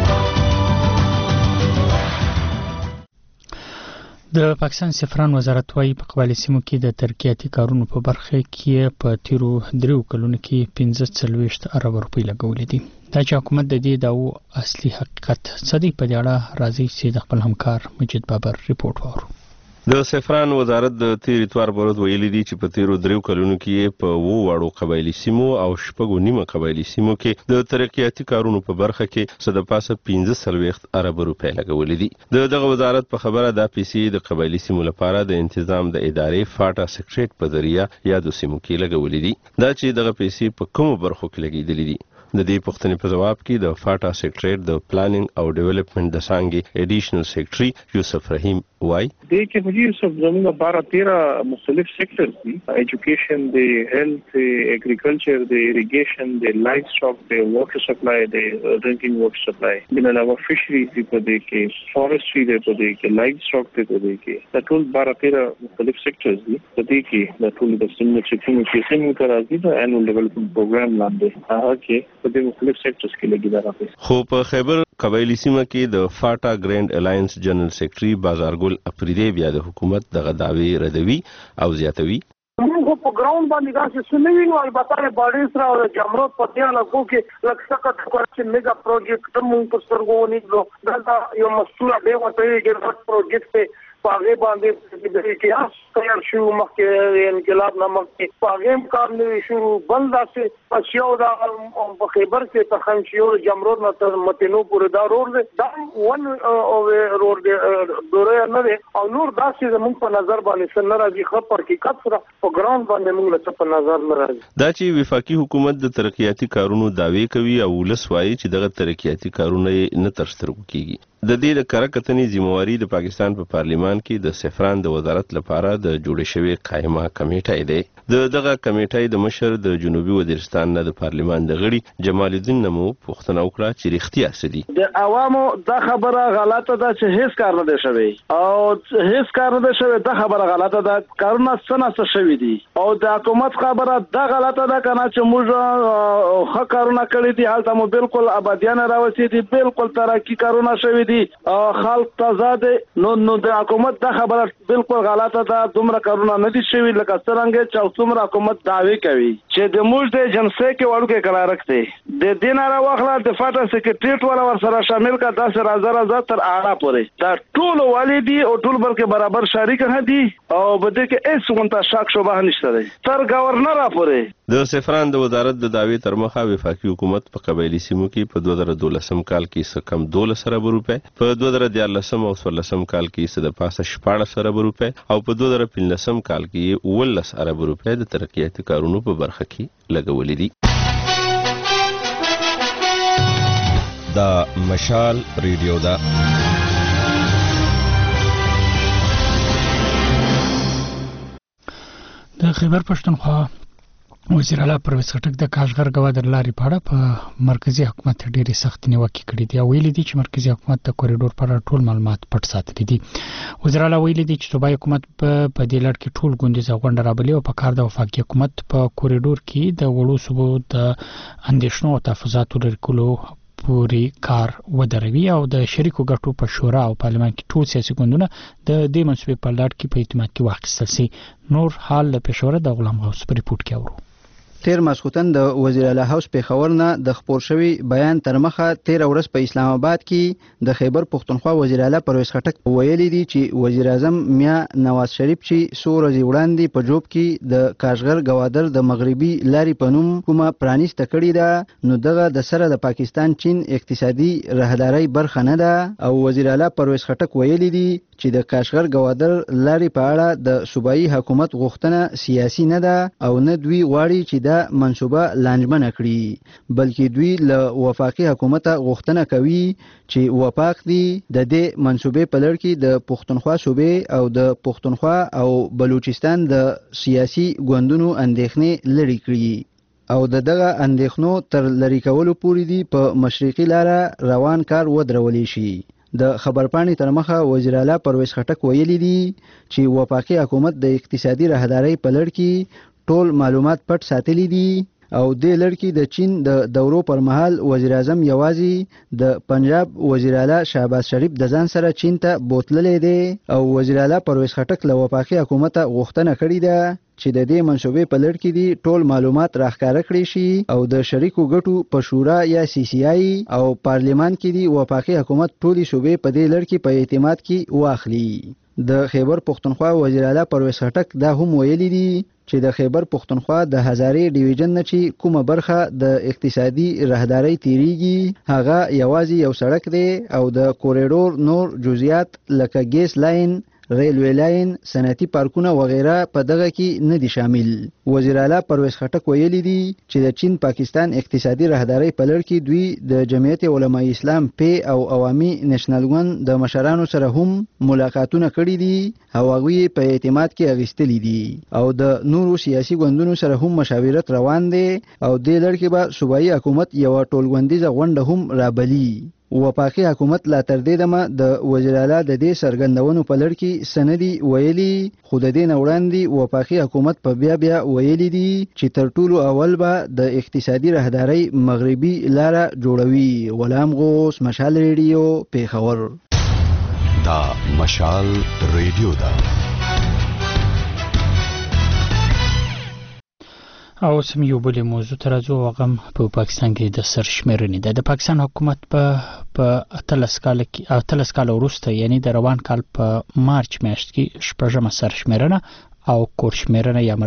د پاکستان سفران وزارت وايي په قبایلي سیمو کې د ترقیاتي کارونو په برخه کې په تیرو 3 کلونو کې 45 ارب روپۍ لګولې دي. دا چې حکومت د دې د اصلي حقیقت صدې په اړه راځي چې د خپل همکار مجید بابر ریپورت وورو. د سفران وزارت د تیر اتوار پروت ویلي دي چې په تیرو 3 کلونو کې په 2 واړو قبایلی سیمو او 6 قبایلی سیمو کې د ترقیاتي کارونو په برخه کې صد پاسه 15 ارب روپۍ لګولې دي. دغه وزارت په خبره دا پیسې د قبایلی سیمو لپاره د تنظیم د ادارې فاټا سیکریټریټ په ذریعہ یادو سیمو کې لګولې دي. دا چې دغه پیسې په کومو برخو کې لګېدلې دي. د دې پوښتنې په جواب کې د فاټا سیکریټریټ د پلانینګ او ډیولپمنٹ د څنګه ایډیشنل سیکریټری یوسف رحیم وای د کې په یوسف زموږ 12-13 مختلف سیکټرز دي. ایجوکیشن دی، هیلث، اګریکلچر دی، اریګیشن دی، لایف سټاک دی، واټر سپلای دی، ډرینکینګ واټر سپلای بل علاوه فشری دی په دې کې، فارستري دی په دې کې، لایف سټاک دی په دې کې. دا ټول 12-13 مختلف سیکټرز دي. په دې کې د ټول د سیمو چې څنګه راځي د انوال ډیولپمنٹ پروګرام لاندې هغه کې په دې مختلف سیکټرز کې لګیدا راځي. خو په خیبر قبایلی سیمه کې د فاټا ګرینډ الائنس جنرال سیکریټری بازارګل اپریدی بیا د حکومت دغه دعوی ردوي او زیاتوي. موږ په ګراوند باندې دا څه نه وینو، البته د باډي سره او جمرود په دې علاقو کې لکه چې میگا پروجیکټ موږ په سترګو ونیسو. دا یو مسؤل دی ورته یې ګرځي پروجیکټ پاغه باندې د اتحاد تیار شو مخکې انقلاب نامه پاغه کار نه شروع بند داسې پښیو دا په خیبر کې تخنشیو جمرود نه تر متنو پورې دا روډ دا ون او روډ دوره نه دی او نور داسې زموږ په نظر باندې سن راځي خبر کې کثره په ګراوند باندې موږ له په نظر نه راځي دا چې وفاقي حکومت د ترقیاتي کارونو داوی کوي او ولسوایي چې دغه ترقیاتي کارونه نه ترسره کیږي د دې د کارکتنې ذمہواری د پاکستان په پارلیمان کې د سفران د وزارت لپاره د جوړ شوی قائمه کمیټه دی دغه کمیټه د مشر د جنوبي وزیرستان نه د پارلیمان د غړي جمال الدین نمو پوښتنه وکړه چې رښتیا څه دي د عوامو دا خبره غلطه ده چې هیڅ کار نه دی شوی او هیڅ کار نه دی شوی دا خبره غلطه ده کارونه څه شوی دي او د حکومت خبره دا غلطه ده کنه چې موږ ښه کارونه کړی دي حالت مو بالکل آبادیان راوسی دي بالکل ترقی کارونه شوی دي خلق تازه نو د حکومت دا خبره بالکل غلطه ده دومره کارونه نه دي شوی لکه څنګه چې څومره حکومت دعوی کوي چې د موږ د جنسي کې وړو کې قرار کړي د دین را واخله د فاټا سکرټریټ ولا ور سره شامل کا 10,000 تر اعلی پورې دا ټول والدي او ټول بلکې برابر شریک هدي او بده کې هیڅ غونټه شک شوبه نشته دی تر گورنر پورې د سفران د وزارت د دعوی تر مخه وفاقي حکومت په قبایلی سیمو کې په 2012 کال کې څه کم 12 ارب روپے په 2014 او 2016 کال کې څه د پاسه 14 ارب روپے او په 2015 کال کې 19 ارب روپے د ترقیاتي کارونو په برخه کې لګولې دي. دا مشال ریډیو دا د خیبر پښتونخوا وزیر اعلی پرویز خټک د کاشغر گوادر لارې په اړه په مرکزی حکومت ډېری سخت نیوکې کړې دي او ویلي دي چې مرکزی حکومت د کوریډور پر ټول معلومات پټ ساتلي دي. وزیر اعلی ویلي دي چې صوبایي حکومت په دې لړ کې ټول ګوندیزه غونډه رابلي او په کار د وفاقي حکومت په کوریډور کې د وړو صوبو د اندېښنو او تحفظاتو لرې کولو پوری کار ودروي او د شریکو ګټو په شورا او پارلمان کې ټول سیاسي ګوندونه د دې منصوبې په لړ کې په اعتماد کې واخیستل شي. نور حال له پېښور د غلام غوث په ریپورت کې اورو. تیر ماسختن د وزیر اعلی هاوس پیښور نه د خبر شوی بیان تر مخه 13 ورځ په اسلام آباد کې د خیبر پښتونخوا وزیر اعلی پرویز خټک ویلي دي چې وزیر اعظم میا نواز شریف چې سورځي وړاندې په جوب کې د کاشغر گوادر د مغربي لارې په نوم کومه پرانیسته کړې ده نو دغه د سره د پاکستان چین اقتصادي راهداري برخه نه ده او وزیر اعلی پرویز خټک ویلي دي چې د کاشغر گوادر لارې په اړه د صوبایي حکومت غوښتنه سیاسي نه ده او نه دوی غواړي چې دا منصوبه لانجمنه کړي بلکې دوی له وفاقي حکومت غوښتنه کوي چې وفاق دي د دې منصوبې په لړ کې د پښتونخوا صوبې او د پښتونخوا او بلوچستان د سیاسي ګوندونو اندېښنې لري کړي او دغه اندېښنو تر لری کولو پورې دي په مشرقي لاره روان کار ودرولې شي. د خبرپاڼې تر مخه وزیر اعلی پرویز خټک ویلي دي چې وفاقي حکومت د اقتصادي راهداري په لړ کې ټول معلومات پټ ساتلي دي او د لړ کې د چین د دورو پر مهال وزیر اعظم یوازې د پنجاب وزیر اعلی شهباز شریف د ځان سره چین ته بوتللې دي او وزیر اعلی پرویز خټک له وفاقي حکومت غوښتنه کړې ده چې د دې منصوبې په لړ کې دي ټول معلومات راښکاره کړي شي او د شریکو ګټو په شورا یا CCI او پارلیمان کې دي وفاقي حکومت ټولي صوبې په دې لړ کې په اعتماد کې واخلي. د خیبر پښتونخوا وزیر اعلی پرویز خټک دا هم ویلي دي چې د خیبر پښتونخوا د هزارې ډیویژن نه چې کومه برخه د اقتصادي راهداري تیریږي هغه یوازې یو سړک دی او د کوریډور نور جزئیات لکه ګیس لاین ریلوی لاین صنعتي پارکونه وغیرہ په دغه کې نه دي شامل. وزیر اعلی پرویز خټک ویلي دي چې د چین پاکستان اقتصادي راهداري په لړ کې دوی د جمعیت علماء اسلام پی او عوامي نېشنل ګوند د مشرانو سره هم ملاقاتونه کړي دي او هغوی په اعتماد کې اغوستلي دي او د نورو سیاسي ګوندونو سره هم مشاورت روان دي او د لړ کې به صوبایي حکومت یو ټولګوندیزه غونډه هم رابلي. وفاقي حکومت لا تر دې دمه د وزیر اعلی د دې سرګندونو په لړ کې سندي ویلي خو د دې نه وړاندې وفاقي حکومت په بیا ویلي دي چې تر ټولو اول به د اقتصادي راهداري مغربي لاره جوړوي. غلام غوث مشال ریډیو پیښور. دا مشال ریډیو دا او سم یو بلې موضوع ته راځو هغه په پاکستان کې د سرشمېرنې ده. د پاکستان حکومت په 18 کال وروسته یعنی د روان کال په مارچ میاشت کې شپږمه سرشمېرنه او کورشمېرنه یا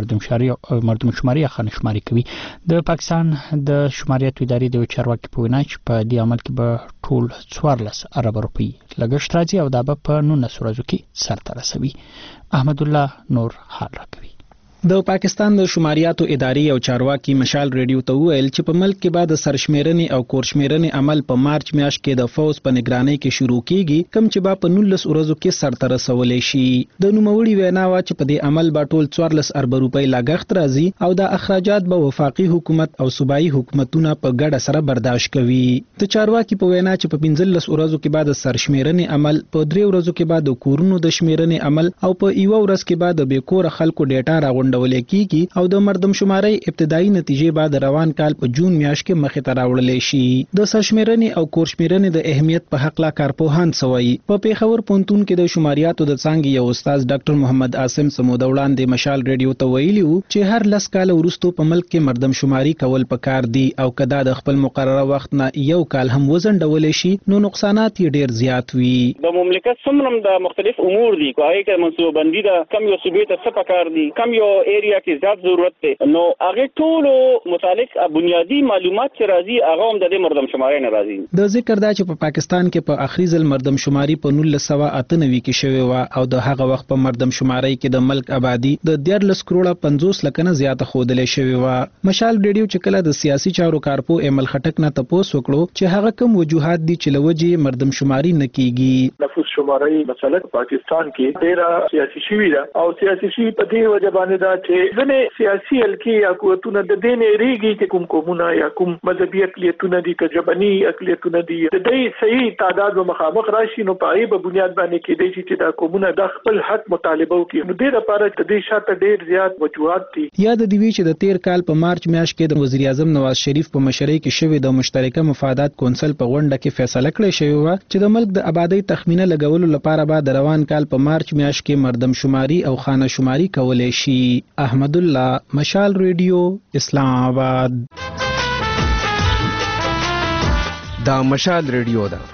مردم شماري یا خانه شماري کوي. د پاکستان د شماریاتو ادارې د چارواکي په وینا چې په دې عمل کې به ټول 14 ارب روپۍ لګښت راځي او دا به په 19 ورځو کې سرته رسوي. احمد الله نور حال راکوي. د پاکستان د شماریاتو ادارې او چارواکي مشال ریډیو ته وویل چې په ملک کې بعد سرشمېرنې او کورشمېرنې عمل په مارچ میاشت کې د فوز په نگرانۍ کې شروع کیږي، کوم چې به په 19 ورځو کې سرته رسولې شي. د نوموړي وینا وا چې په دې عمل به ټول 14 ارب روپۍ لاګښت راځي او د اخراجات به وفاقي حکومت او صوبایي حکومتونه په ګډه سره برداشت کوي. د چارواکي په وینا چې په 15 ورځو کې بعد سرشمېرنې عمل، په 3 ورځو کې بعد کورونو د شمېرنې عمل او په 1 ورځ کې بعد د بیکور خلکو ډیټا راغونډول کیږي او د مردم شماري ابتدایي نتیجې بعد روان کال په جون میاشت کې مخې ته راوړل شي. د سرشمېرنې او کورشمېرنې د اهمیت په حق لا کارپوهان سوي. په پیښور پونتون کې د شماریاتو د څانګې یو استاد ډاکټر محمد عاصم سمودولان د مشال ریډیو ته ویلي چې هر 10 کال وروسته په ملک کې مردم شماري کول پکار دي او کدا د خپل مقرره وخت نه یو کال هم وزنډول شي نو نقصانات یې ډیر زیات وي. د مملکت څومره د مختلف امور دي کوي چې منصوبه بندي ده، کم یو صوبې ته څه پکار دي، کم یو ایریا کې زیات ضرورت دی، نو هغه ټول متعلق بنیادی معلومات چې راځي هغه هم د مردم شماري نه راځي. د ذکر دا چې په پاکستان کې په اخري ځل مردم شماري په 1998 کې شوی و او د هغه وخت په مردم شماري کې د ملک آبادی د 13 کروڑه 50 لک نه زیاته خودلې شوی و. مشال ریډیو چې کله د سیاسي چارو کارپو ایمل خټک نه تاسو وکړو چې هغه کوم وجوهات دي چې لوجه مردم شماري نه کیږي. نفوس شماري مسله پاکستان کې ډیره سیاسي شوی ده او سیاسي شي په دې وجه باندې دا چې ځنه سیاسي الکی یا قوتونه د دینه ریږي چې کوم قومونه یا کوم مذهبي اقلیتونه دي کجبني اقلیتونه دي د دې صحیح تعداد و مخامخ راشي نو په ای بنیاد باندې کې دي چې دا قومونه د خپل حق مطالبه وکړي. نو دې لپاره د دې شاته ډیر زیات وجوهات دي. یاد دی چې د 13 کال په مارچ میاشت کې د وزیر اعظم نواز شریف په مشرۍ کې شوی د مشترکه مفادات کونسل په غونډه کې فیصله کړې شوی و چې د ملک د آبادی تخمینه لګولو لپاره به د روان کال په مارچ میاشت کې مردم شماري او خانه شماري کولای شي. احمد الله مشال ریډیو اسلام آباد. دا مشال ریډیو ده.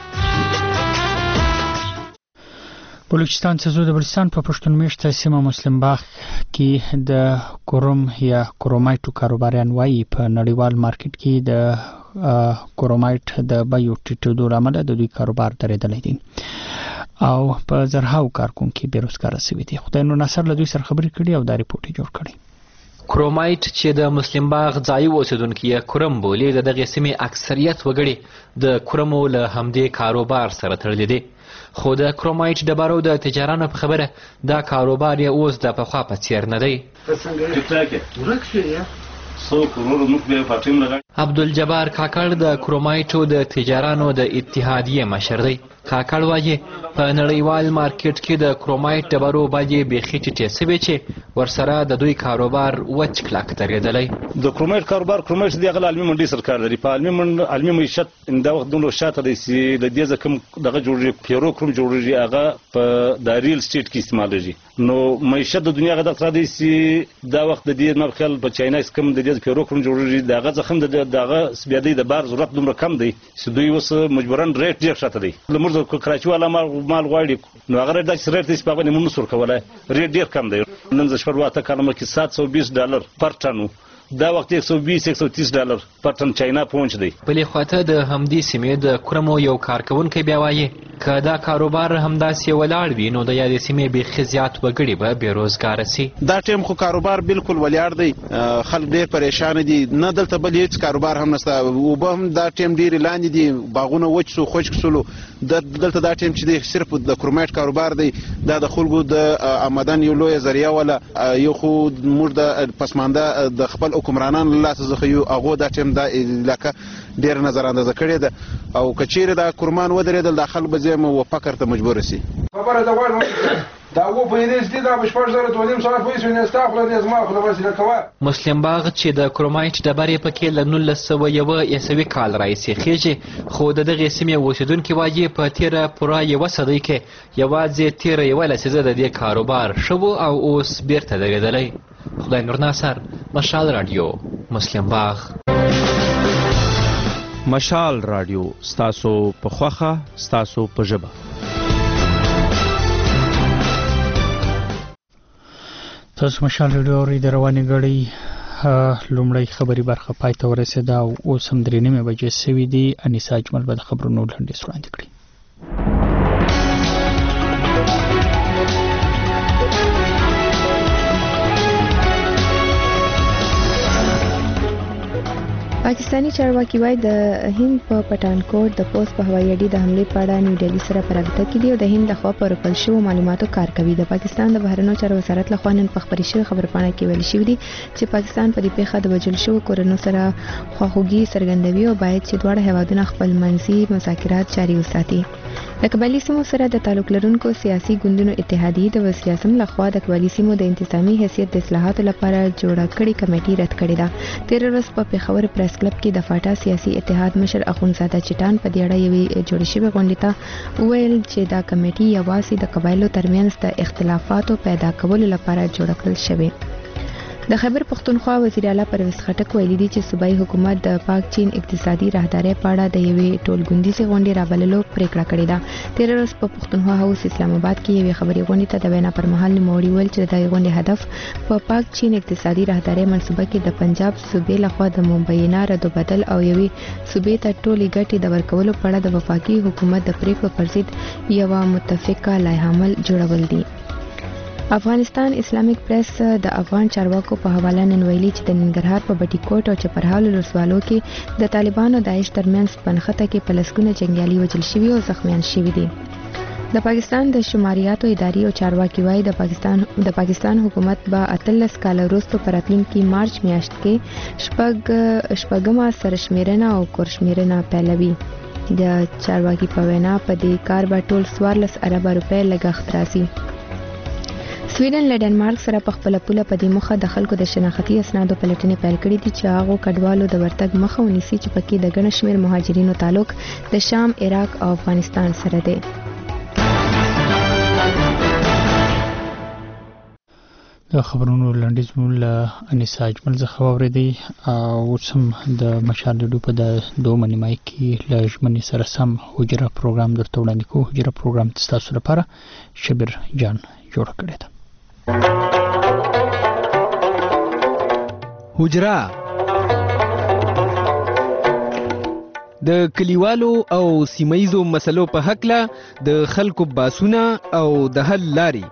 بلوچستان څخه د بلوچستان په پښتون میشته سیمه مسلم باغ کې د کوروم یا کرومایټو کاروباریان وایي په نړیوال مارکیټ کې د کرومایټ د بایو ټیټو لامل د دوی کاروبار درېدلی دی او په زرهاو کارکونکو بیروزګار شوي دي. خدای نور نصر له دوی سره خبرې کړي او دا ریپورت جوړ کړي. کرومایټ چې د مسلم باغ ځایي اوسیدونکو یې کورم بولي د دغه سیمې اکثریت وګړي د کورمو له همدې کاروبار سره تړلي دي، خو د کرومایټ ډبرو د تجارانو په خبره دا کاروبار یې اوس د پخوا په څیر نه دی. عبدالجبار کاکړ د کرومایټو د تجارانو د اتحادیې مشر دی. کاکړ وایي په نړیوال مارکیټ کې د کرومایټ ډبرو باندې بیخي ټیټې شوې چې ورسره د دوی کاروبار وچ کلک درېدلی. د کرومایټ کاروبار کرومایټ د هغه عالمي منډۍ سره کار لري. په عالمي معیشت دا وخت دومره شاته دی چې د دې ځکه دغه جوړېږي پیرو کروم جوړېږي هغه په د ریل سټیټ کې استعمالېږي. نو معیشت د دنیا غدغه دی چې دا وخت د دې نه خپل په چاینا کم د دې پیرو کروم جوړېږي دغه ځخم دغه سپیادي د بار ضرورت دومره کم دی چې دوی اوس مجبورن ریټ ډیر شاته دی. د کراچي والا مال غواړي نو هغه د ریټ د سپاغونې مونږ سر کولای ریټ ډیر کم دی. نن ز شپږ واته کلمه کې $720 پر ټن دا وخت $120-130 پر ټن چاینا پونچ دی. بلې خواته د همدې سیمې د کورمو یو کارکونکی بیا وایي که دا کاروبار همداسې ولاړ وي نو د یادې سیمې بیخي زیات وګړي به بېروزګاره سي. دا ټیم خو کاروبار بالکل ولاړ دی، خلک ډېر پریشان دي، نه دلته بل هېڅ کاروبار هم نشته. اوبه هم دا ټیم ډېرې لاندې دي، باغونه وچ سو خشک سولو. دلته دا ټیم چې دی صرف د کرومایټ کاروبار دی، دا د خلکو د آمدن یو لویه ذریعه وله. یو خو موږ د پسمانده د خپل حکمرانانو له لاسه څخه یو هغو دا ټیم دا علاقه ډېره نظر اندازه کړې ده او که چیرې دا کورمان ودرېدل دا خلک به ځیم و فقر ته مجبوره سي. خبره د غواړم دا و په دې دي دا بشپړ زره 2.5 ساعت پوي نه ستا خو نه زما خو وسیله کوه. مسلم باغ چې د کرومایټ ډبرې پکې له 1901 کال راهیسې خېږي، خو د دغې سیمې اوسیدونکي وایي په تېره پوره یوه صدۍ کې یوازې تېره یوه لسیزه د دې کاروبار ښه و او اوس بیرته درېدلی. خدای نور ناصر، مشال رادیو، مسلم باغ. مشال رادیو، ستاسو په خوښه، ستاسو په ژبه. تاسو مشال رادیو اورئ. د روانې غړۍ لومړی خبري برخه پای ته ورسېده او اوس هم 3:30 بجې سوي دي. انیسا اجمل به د خبرونو لنډیز وړاندې کړي. پاکستانی چارواکي وايي د هند په پټانکوټ د پوسټ په هوایي اډې د حملې په اړه نیو ډیلی سره په رابطه کې دي او د هند لخوا پر راپورل شوو معلوماتو کار کوي. د پاکستان د بهرنیو چارو وزارت لخوا نن په خبري شوې خبرپاڼه کې ویل شوی دی چې پاکستان په دې پیښه د وژل شوو کورنیو سره خواخوږي څرګندوي او باید چې دواړه هیوادونه خپل منځي مذاکرات جاري وساتي. د قبایلي سیمو سره د تعلق لرونکو سیاسي ګوندونو اتحادیې د وزیر اعظم لخوا د قبایلي سیمو د انتظامی حیثیت د اصلاحاتو لپاره جوړه کړې کمیټې رد کړې ده. 13 ورځ په پېښور پریس کلب کې د فاټا سیاسي اتحاد مشر اخوندزاده چټان په دې اړه یوې جوړې شوې غونډې ته وویل چې دا کمیټې یوازې د قبایلو ترمنځ د اختلافاتو پیدا کولو لپاره جوړه کړل شوې. د خیبر پختونخوا وزیر اعلی پرویز خټک ویلي دی چې صوبایي حکومت د پاک چین اقتصادي راهدارۍ په اړه د یوې ټولګوندیزې غونډې رابللو پریکړه کړې ده. 13 ورځ په پختونخوا هاوس اسلام آباد کې یوې خبري غونډې ته د وینا پر مهال نوموړي ویل چې د غونډې هدف په پاک چین اقتصادي راهدارۍ منصوبه کې د پنجاب صوبې لخوا د مبینه رد بدل او یوې صوبې ته ټولې ګټې د ورکولو په اړه د وفاقي حکومت د پریکړو پر ضد یوه متفقه لایحه عمل جوړول دي. افغانستان اسلامیک پریس د افغان چارواکو په حواله نن ویلي چې د ننګرهار په بټي کوټ او چپرهار ولسوالو کې د طالبانو او داعش ترمنځ پنخته کې پلسکونه جنگیالي وژل شوي او زخمیان شوي دي. د پاکستان د شماریاتو ادارې او چارواکي وايي د پاکستان حکومت به 13 کال وروسته په راتلونکي مارچ میاشت کې شپږمه سرشمیرنه او کورشمیرنه پیلوي. د چارواکي په وینا په دې کار به ټول 14 ارب روپۍ لګښت راځي. سویډن له ډنمارک سره په خپل پوله په دې مخه د خلکو د شناختي اسنادو پلټنې پیل کړې دي چې هغه کډوالو د ورتګ مخه ونیسي چې پکې د ګڼ شمېر مهاجرینو تعلق د شام، عراق او افغانستان سره دی. د خبرونو لنډیز مو له انیسا اجمل څخه واورېدی. اوس هم د مشال رادیو په 2:30 کې له ژمنې سره سم حجره پروګرام درته وړاندې کوو. حجره پروګرام ستاسو لپاره شبیر جان جوړ کړی ده. حجره د کلیوالو او سیمایزو مسلو په هکله د خلکو باسونه او د حل لاري.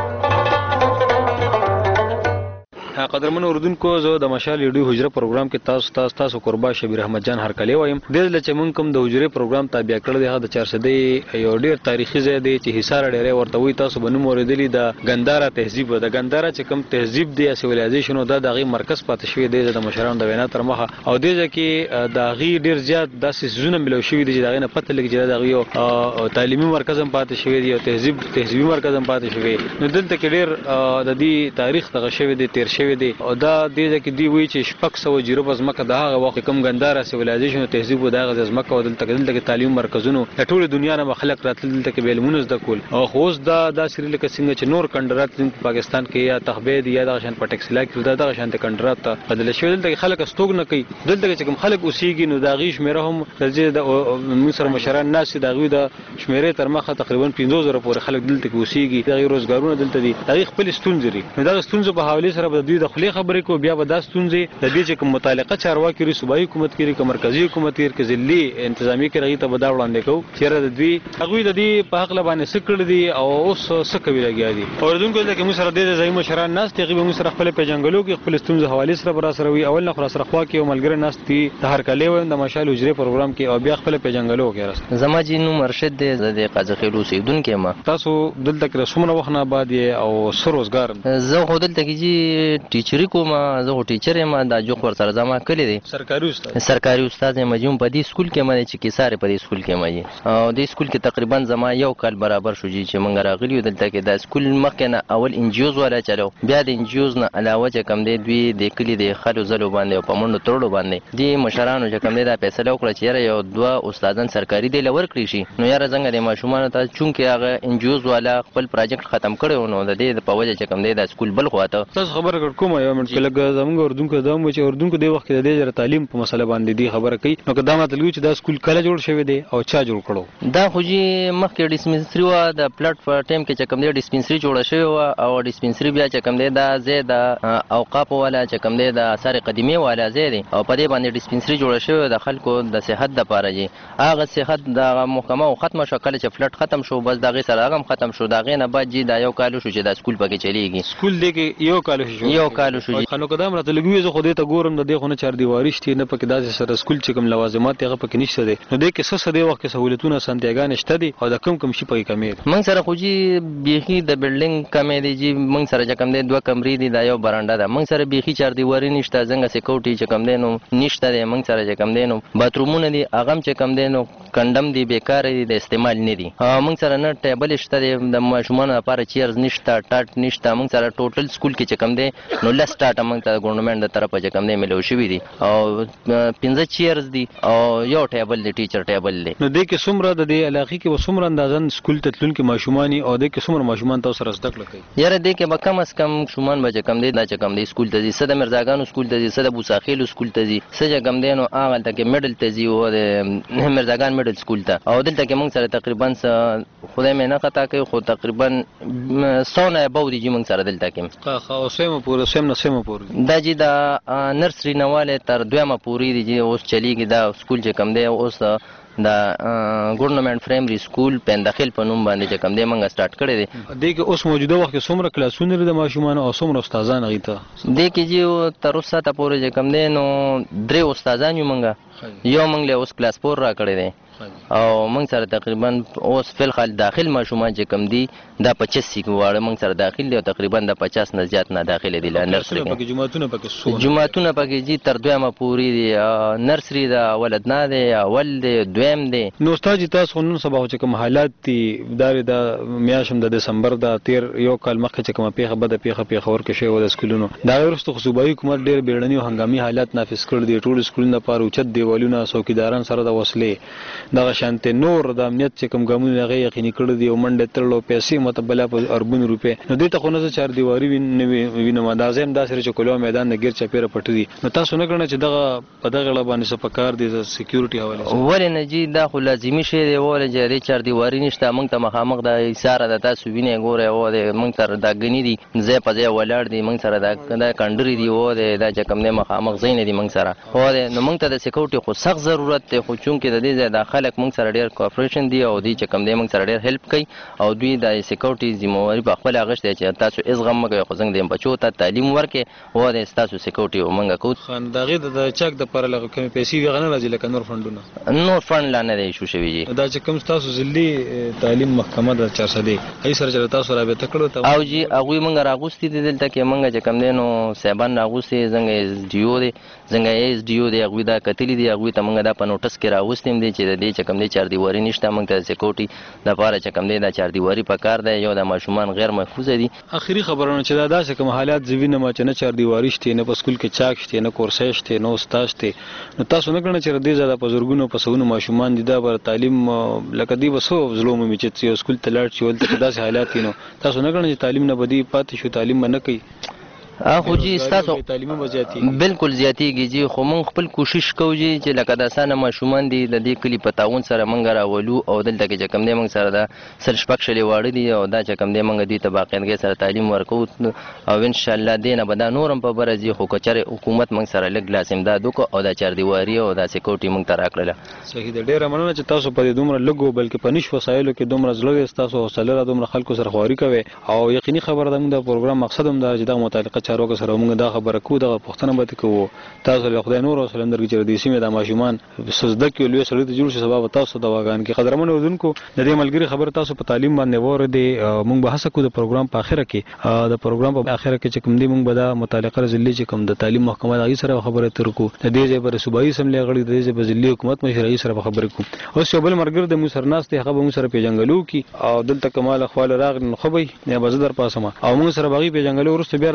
قدرمن اوردونکو، زه د مشال رادیو حجره پروګرام کې تاسو قربا شبیر احمد جان هرکلی وایم. د دې چې مونږ کوم د حجره پروګرام تابع کړل دی، د 400 یو ډیر تاریخي ځای دی چې حصار ډیره ورته وي. تاسو بنو موریدلی د غندارا تهذیب، د غندارا چې کوم تهذیب دی سیویلایزیشن او د دغه مرکز پاتې شوی دی د مشرانو د وینا تر مخه او د ځکه د غي ډیر زیات داسې سيزونه ملو شوی دی چې دغه نه پته لګی چې دغه یو تعلیمي مرکز هم پاتې شوی دی او تهذیبي مرکز هم پاتې شوی. نو دلته کې ډیر د دې تاریخ دغه شوی دی، تیر شوی دی او دا دې ځکه دی وی چې 600 په ځمکه د هغه وخت کوم غنداره سیویلایزیشن او تهذیب د هغه ځمکه او دلته تعلیم مرکزونو د ټول دنیا نه خلک راتل دلته کې بیلمونز د کول او خوځ دا سری لکه څنګه چې نور کندرات پاکستان کې یا تخبید یا د شان پټکسلا کې دا شان د کندرات بدل شوی. دلته خلک استوګ نه کوي، دلته چې کوم خلک اوسېږي نو دا غي شمیره هم د مصر مشران ناس د غوی د شمیره تر مخه تقریبا 15000 پورې خلک دلته کې اوسېږي. د روزګارونه دلته دي، د خپل ستونزې لري. دا ستونزې په حواله سره د دوی د خپل خبرې کو بیا به دا ستونزې د دې چې کوم متعلقه چارواکي لري، صوبایي حکومت کې کوم مرکزی حکومت کې ځلې انتظامی کې رغی ته بدا وړاندې کو چې د دوی هغه د دې په حق لبانې سکړ دي او اوس سکوي لګیا دي. اوردونکو چې موږ سره د ځای مشران ناس تقریبا موږ سره خپل پیژنګلو کې خپل ستونزې حواله سره برا سره وي. اول نه خلاص رخوا کې ملګری ناس دي د هر کله و د مشال حجره پروګرام کې او بیا خپل پیژنګلو کې راست. زما جنو مرشد د قازقېلو سیدونکو ما تاسو دلته کې رسومونه وخنه بعد او سر روزګار زه خو دلته کې ټیچری کوم، زه ټیچر یم د جوخ ور سره زما کلی دی. سرکاري استاد یم جون په دې سکول کې مې چې کیساره په دې سکول کې مې او دې سکول کې تقریبا زما یو کال برابر شو چې مونږ راغلی دلته کې د سکول مخکې نه اول انجیوز ولا چلو، بیا د انجیوز نه علاوه چې کم دی دوی د کلی د خلو زلو باندې او په منډو تړلو باندې دې مشرانو چې کم دی دا فیصله وکړه چې یو دوه استادان سرکاري دی لور کړی شي. نو یاره څنګه د ماشومان ته چونکه هغه انجیوز والا خپل پروجیکټ ختم کړو نو د دې په وجه چې کم دی د سکول بل خواته تاسو خبر کړو ډاکټر کوم یو منټ کله زموږ اردوونکو دا مو چې اردوونکو د وخت کې د تعلیم په مسله باندې دی خبره کوي نو که دا مطلب چې دا سکول کله جوړ شوی دی او چا جوړ کړو دا خو جی مخکې ډیسپنسری و د پلاټ په ټایم کې چې کوم دی ډیسپنسری جوړه شوی و او ډیسپنسری بیا چې کوم دی دا زید اوقاف والا چې کوم دی د آثار قدیمه والا زید او په دې باندې ډیسپنسری جوړه شوی د خلکو د صحت لپاره جی هغه صحت د محکمه او ختم شو کله چې فلټ ختم شو بس دغه سره هغه ختم شو دغه نه بعد جی دا یو کال شو چې دا سکول پکې چلیږي سکول دی کې یو کال شو خانو قدم راته لګوي زه خو دې ته ګورم د دې خو نه چار دیواری شته نه پکې داسې سره سکول چې کوم لوازمات هغه پکې نشته دي نو دې کې څه دې وخت کې سہولتونه سنتيګان شته دي او د کم شي پکې کمی دي موږ سره خو جی بیخي د بلډینګ کمی دي جی موږ سره چې کوم دي دوه کمرې دي دا یو برانډه ده موږ سره بیخي چار دیواری نشته څنګه سکیورټي چې کوم دي نو نشته دي موږ سره چې کوم دي نو باترومونه دي هغه چې کوم دي نو کندم دي بیکار دي د استعمال نه دي موږ سره نه ټیبل شته دي د ماشومان لپاره چیرز نشته ټاټ نشته موږ سره ټوټل سکول کې چې کوم دي نو لس ټاټ موږ ته ګورنمنت د طرفه چې کوم دي ملو شوی دي او 15 چیرز دي او یو ټیبل دی ټیچر ټیبل دی نو د کې څومره د دې علاقې کې وسومره اندازن سکول ته تلون کې ماشومانی او د کې څومره ماشومان تاسو سره زده کړل کوي یاره د کې به کم از کم شومان به کم دی دا چې کم دی سکول ته دي صد مرزاګانو سکول ته دي صد بوساخیل سکول ته دي صد کم دی نو هغه ته کې میډل ته دي او د مرزاګان میډل سکول ته او دلته کې موږ سره تقریبا خدای مې نه قطع کوي خو تقریبا 100 نه به دي موږ سره دلته کې خو سیمه پورې دا جی دا نرسری نواله تر دویمه پوری دی جی اوس چلیږي دا سکول چې کم دی اوس دا ګورنمنت پرایمری سکول پندخیل په نوم باندې چې کم دی موږ سٹارټ کړی دی د کې اوس موجوده وخت کې څومره کلاسونه د ماشومان او څومره استادان غي ته د کې جی تر اوسه ته پورې چې کم دی نو 3 استادان یو موږ یو موږ له اوس کلاس 4 را کړی دی او موږ سره تقریبا اوس فل خل داخل ماشومان چې کم دي دا 25 واړه موږ سره داخل دي او تقریبا د 50 نه زیات نه داخل دي نرسری کې جمعهتونه پکې جی تر دویمه پوری دي نرسری دا ولد نه دی اول دی دویم دی نو استاد تاسو نن سبا چې کوم حالات دي دار د میاشم د دسمبر د 13 یو کال مخکې چې کوم پیخه ور کې شوی د سکولونو دا ورسته صوبایي حکومت ډیر بیړنی او هنګامي حالات نافذ کړل دي ټول سکولونو لپاره اوچت دیوالونه څوکیداران سره د وسلې دغه شانته نور د امنیت چې کوم ګامونه هغه یقیني کړی دی او منډه ترلو پیسې متبله په اربون روپې نو دې ته خو نه چار دیواری وینم دا زم دا سره چې کولو میدان نه غیر چپیره پټ دي نو تاسو نه کړنه چې دغه په دغه باندې سپکار دي د سکیورټي حواله ولې نه جی دا خو لازمي شی دی ولې چې دې چار دیواری نشته موږ ته مخامخ د اشاره د تاسو وینې ګوره او د موږ تر دا غنی دي زه په ځای ولاړ دي موږ سره دا کندري دی او دا چې کوم نه مخامخ زین دي موږ سره او نو موږ ته د سکیورټي خو سخت ضرورت دی خو چونکې د دې د خلک موږ سره ډیر کوآپریشن دی او دی چې کوم دی موږ سره ډیر هیلپ کوي او دوی د سکیورټي ذمہواری په خپل اغشته چې تاسو از غم مګي خو څنګه د بچو ته تعلیم ورکې او د تاسو سکیورټي او موږ کو خان دغه د چک د پر لغه کمی پیسې وغنه راځي لکه نور فندونه نور فند لا نه دی شو شوی جی دا چې کوم تاسو ځلي تعلیم محکمه د 400 دی ای سره چې تاسو رابطه کړو او جی هغه موږ راغوستي دي دلته کې موږ چې کوم دی نو سیبان راغوستي څنګه اس ډی او دی څنګه اس ډی او دی هغه دا کتلی دی هغه ته موږ دا په نوټس کې راغوستیم دي چې د دې چې کوم دی چار دیواری نشته موږ ته سکیورټي د لپاره چې کوم دی دا چار دیواری په کار دی یو د ماشومان غیر محفوظ دي اخیری خبرونه چې دا داسې کوم حالات زوینه ما چې نه چار دیواری شته نه په سکول کې چاک شته نه کورسې شته نو استاد شته نو تاسو نه کړنه چې دې زړه په زورګونو په سونو ماشومان دي دا بر تعلیم لکه دی وسو ظلم می چې سکول ته لاړ شي ولته داسې حالات نو تاسو نه کړنه چې تعلیم نه بدی پاتې شو تعلیم نه کوي خو جی تاسو بالکل زیاتیږي جی خو مونږ خپل کوشش کوو چې لکه د اسانه ماشومان دي د دې کلی په تعاون سره مونږ راولو او دلته کې کم دی مونږ سره د سر شپږشلې واړه دي او دا چې کم دی مونږ دوی ته باقاعدګۍ سره تعلیم ورکو او ان شاء الله دینه به دا نورم په برازي خو کچره حکومت مونږ سره لګ لازم دا دوک او دا چار دیواری او دا سکیورټي مونږ ته راکړله صحیح ده ډیره مننه چې تاسو په دې دومره لګو بلکې په نش وسایلو کې دومره زړه تاسو حوصله را دومره خلکو سره خواري کوي او یقیني خبره ده موږ د پروګرام مقصد هم دا چې د متعلقه چارو سره موږ خبره کو د پښتنه به کوو تاسو له خدای نور او سلندر کې چې د سیمه د ماشومان سجده کې لوي سره د جوړ شي سبب تاسو د واغان کې قدرمن وزنکو د دې ملګری خبر تاسو په تعلیم باندې وره دي موږ به هڅه کوو د پروګرام په اخره کې د پروګرام په اخره کې چې کوم دی موږ به د متعلقه ضلع چې کوم د تعلیم محکمه د سره خبره تر کو د دې ځای پر صوبایي سملې غړي د دې په ضلع حکومت مشرعي سره خبرې کو او شوبل مرګر د موږ سرناس ته هغه موږ سره پیژنګلو کې او دلته کمال خپل راغ خو به نه بزدر پاسمه او موږ سره باغی پیژنګلو ورسته بیا د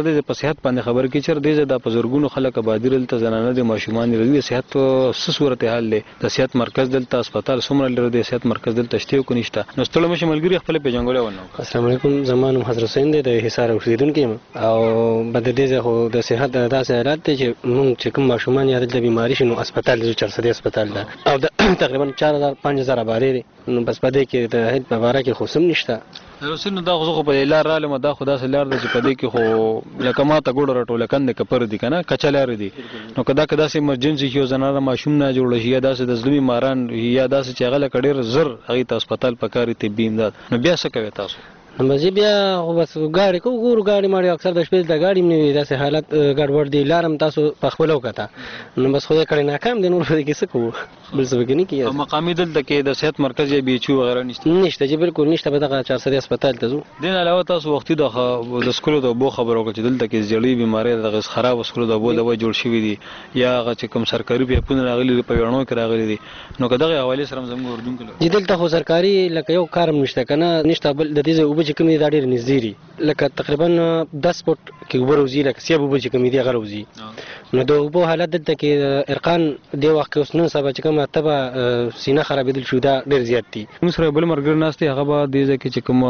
صحت باندې خبر کې چر دې د بزرګونو خلک آبادی دلته زنانه د ماشومان لري صحت څه صورت حال دی د صحت مرکز دلته هسپتال څومره لري د صحت مرکز دلته شته کو نشته نو ستړي مشه ملګری خپل پیژنګول ونه. السلام علیکم زمانو حضرت حسین د حصار اوسیدونکو او بد دې خو د صحت داسې حالات دي چې موږ چې کوم ماشومان یا د بیماری شنو هسپتال د 400 هسپتال ده او تقریبا 4000 5000 آبادی نو بس پدې کې د هیڅ په اړه کې خو سم نشته. رسول دا خو په لار را لمه دا خدا سره لار د چې پدې کې خو لکه ما ته ګوډ راټول کند کپر دي کنه کچلار دي نو کدا سه ایمرجنسي کې زنانه ماشوم نه جوړ شي یا داسې د ظلمي ماران یا داسې چې هغه کډیر زر هغه ته هسپتال پکاري طبي امداد نو بیا څه کوي تاسو؟ نو بیا خو بس ګاډي کو ګورو ګاډي ماړي اکثر د شپې د ګاډي نه داسې حالت ګډوډ دي لارم تاسو په خپل وکتا نو بس خو کړي ناکام دي نور په کې څه کوو بل څه وګني کیږي. مقامي دلته کې د صحت مرکز یا بي ایچ او وغیرہ نشته چې بالکل نشته په دغه 400 هسپتال ته ځو. دین علاوه تاسو وختي د سکولو د بو خبرو کې دلته کې جړی بیماری د خراب سکولو د بو د وجه جوړ شوی دي یا هغه چې کوم سرکاري په پونه راغلي په وړاندو کې راغلي دي نو کداغه حواله سره زموږ اردن کې دلته خو سرکاري لکه یو کارم نشته کنه نشته بل د دې وبې کوم دي ډېر نږدې لکه تقریبا 10 فوټ کې وبروزي لکه سیب وبې کوم دي غروزي نو د وبو حالت دلته کې ارقان دی وخت اوس نن سبا چې کوم تبع سینه خرابېدل شو دا ډېر زیات دي. موږ سره بل مرګ ناشته هغه به د ځکه چې کوم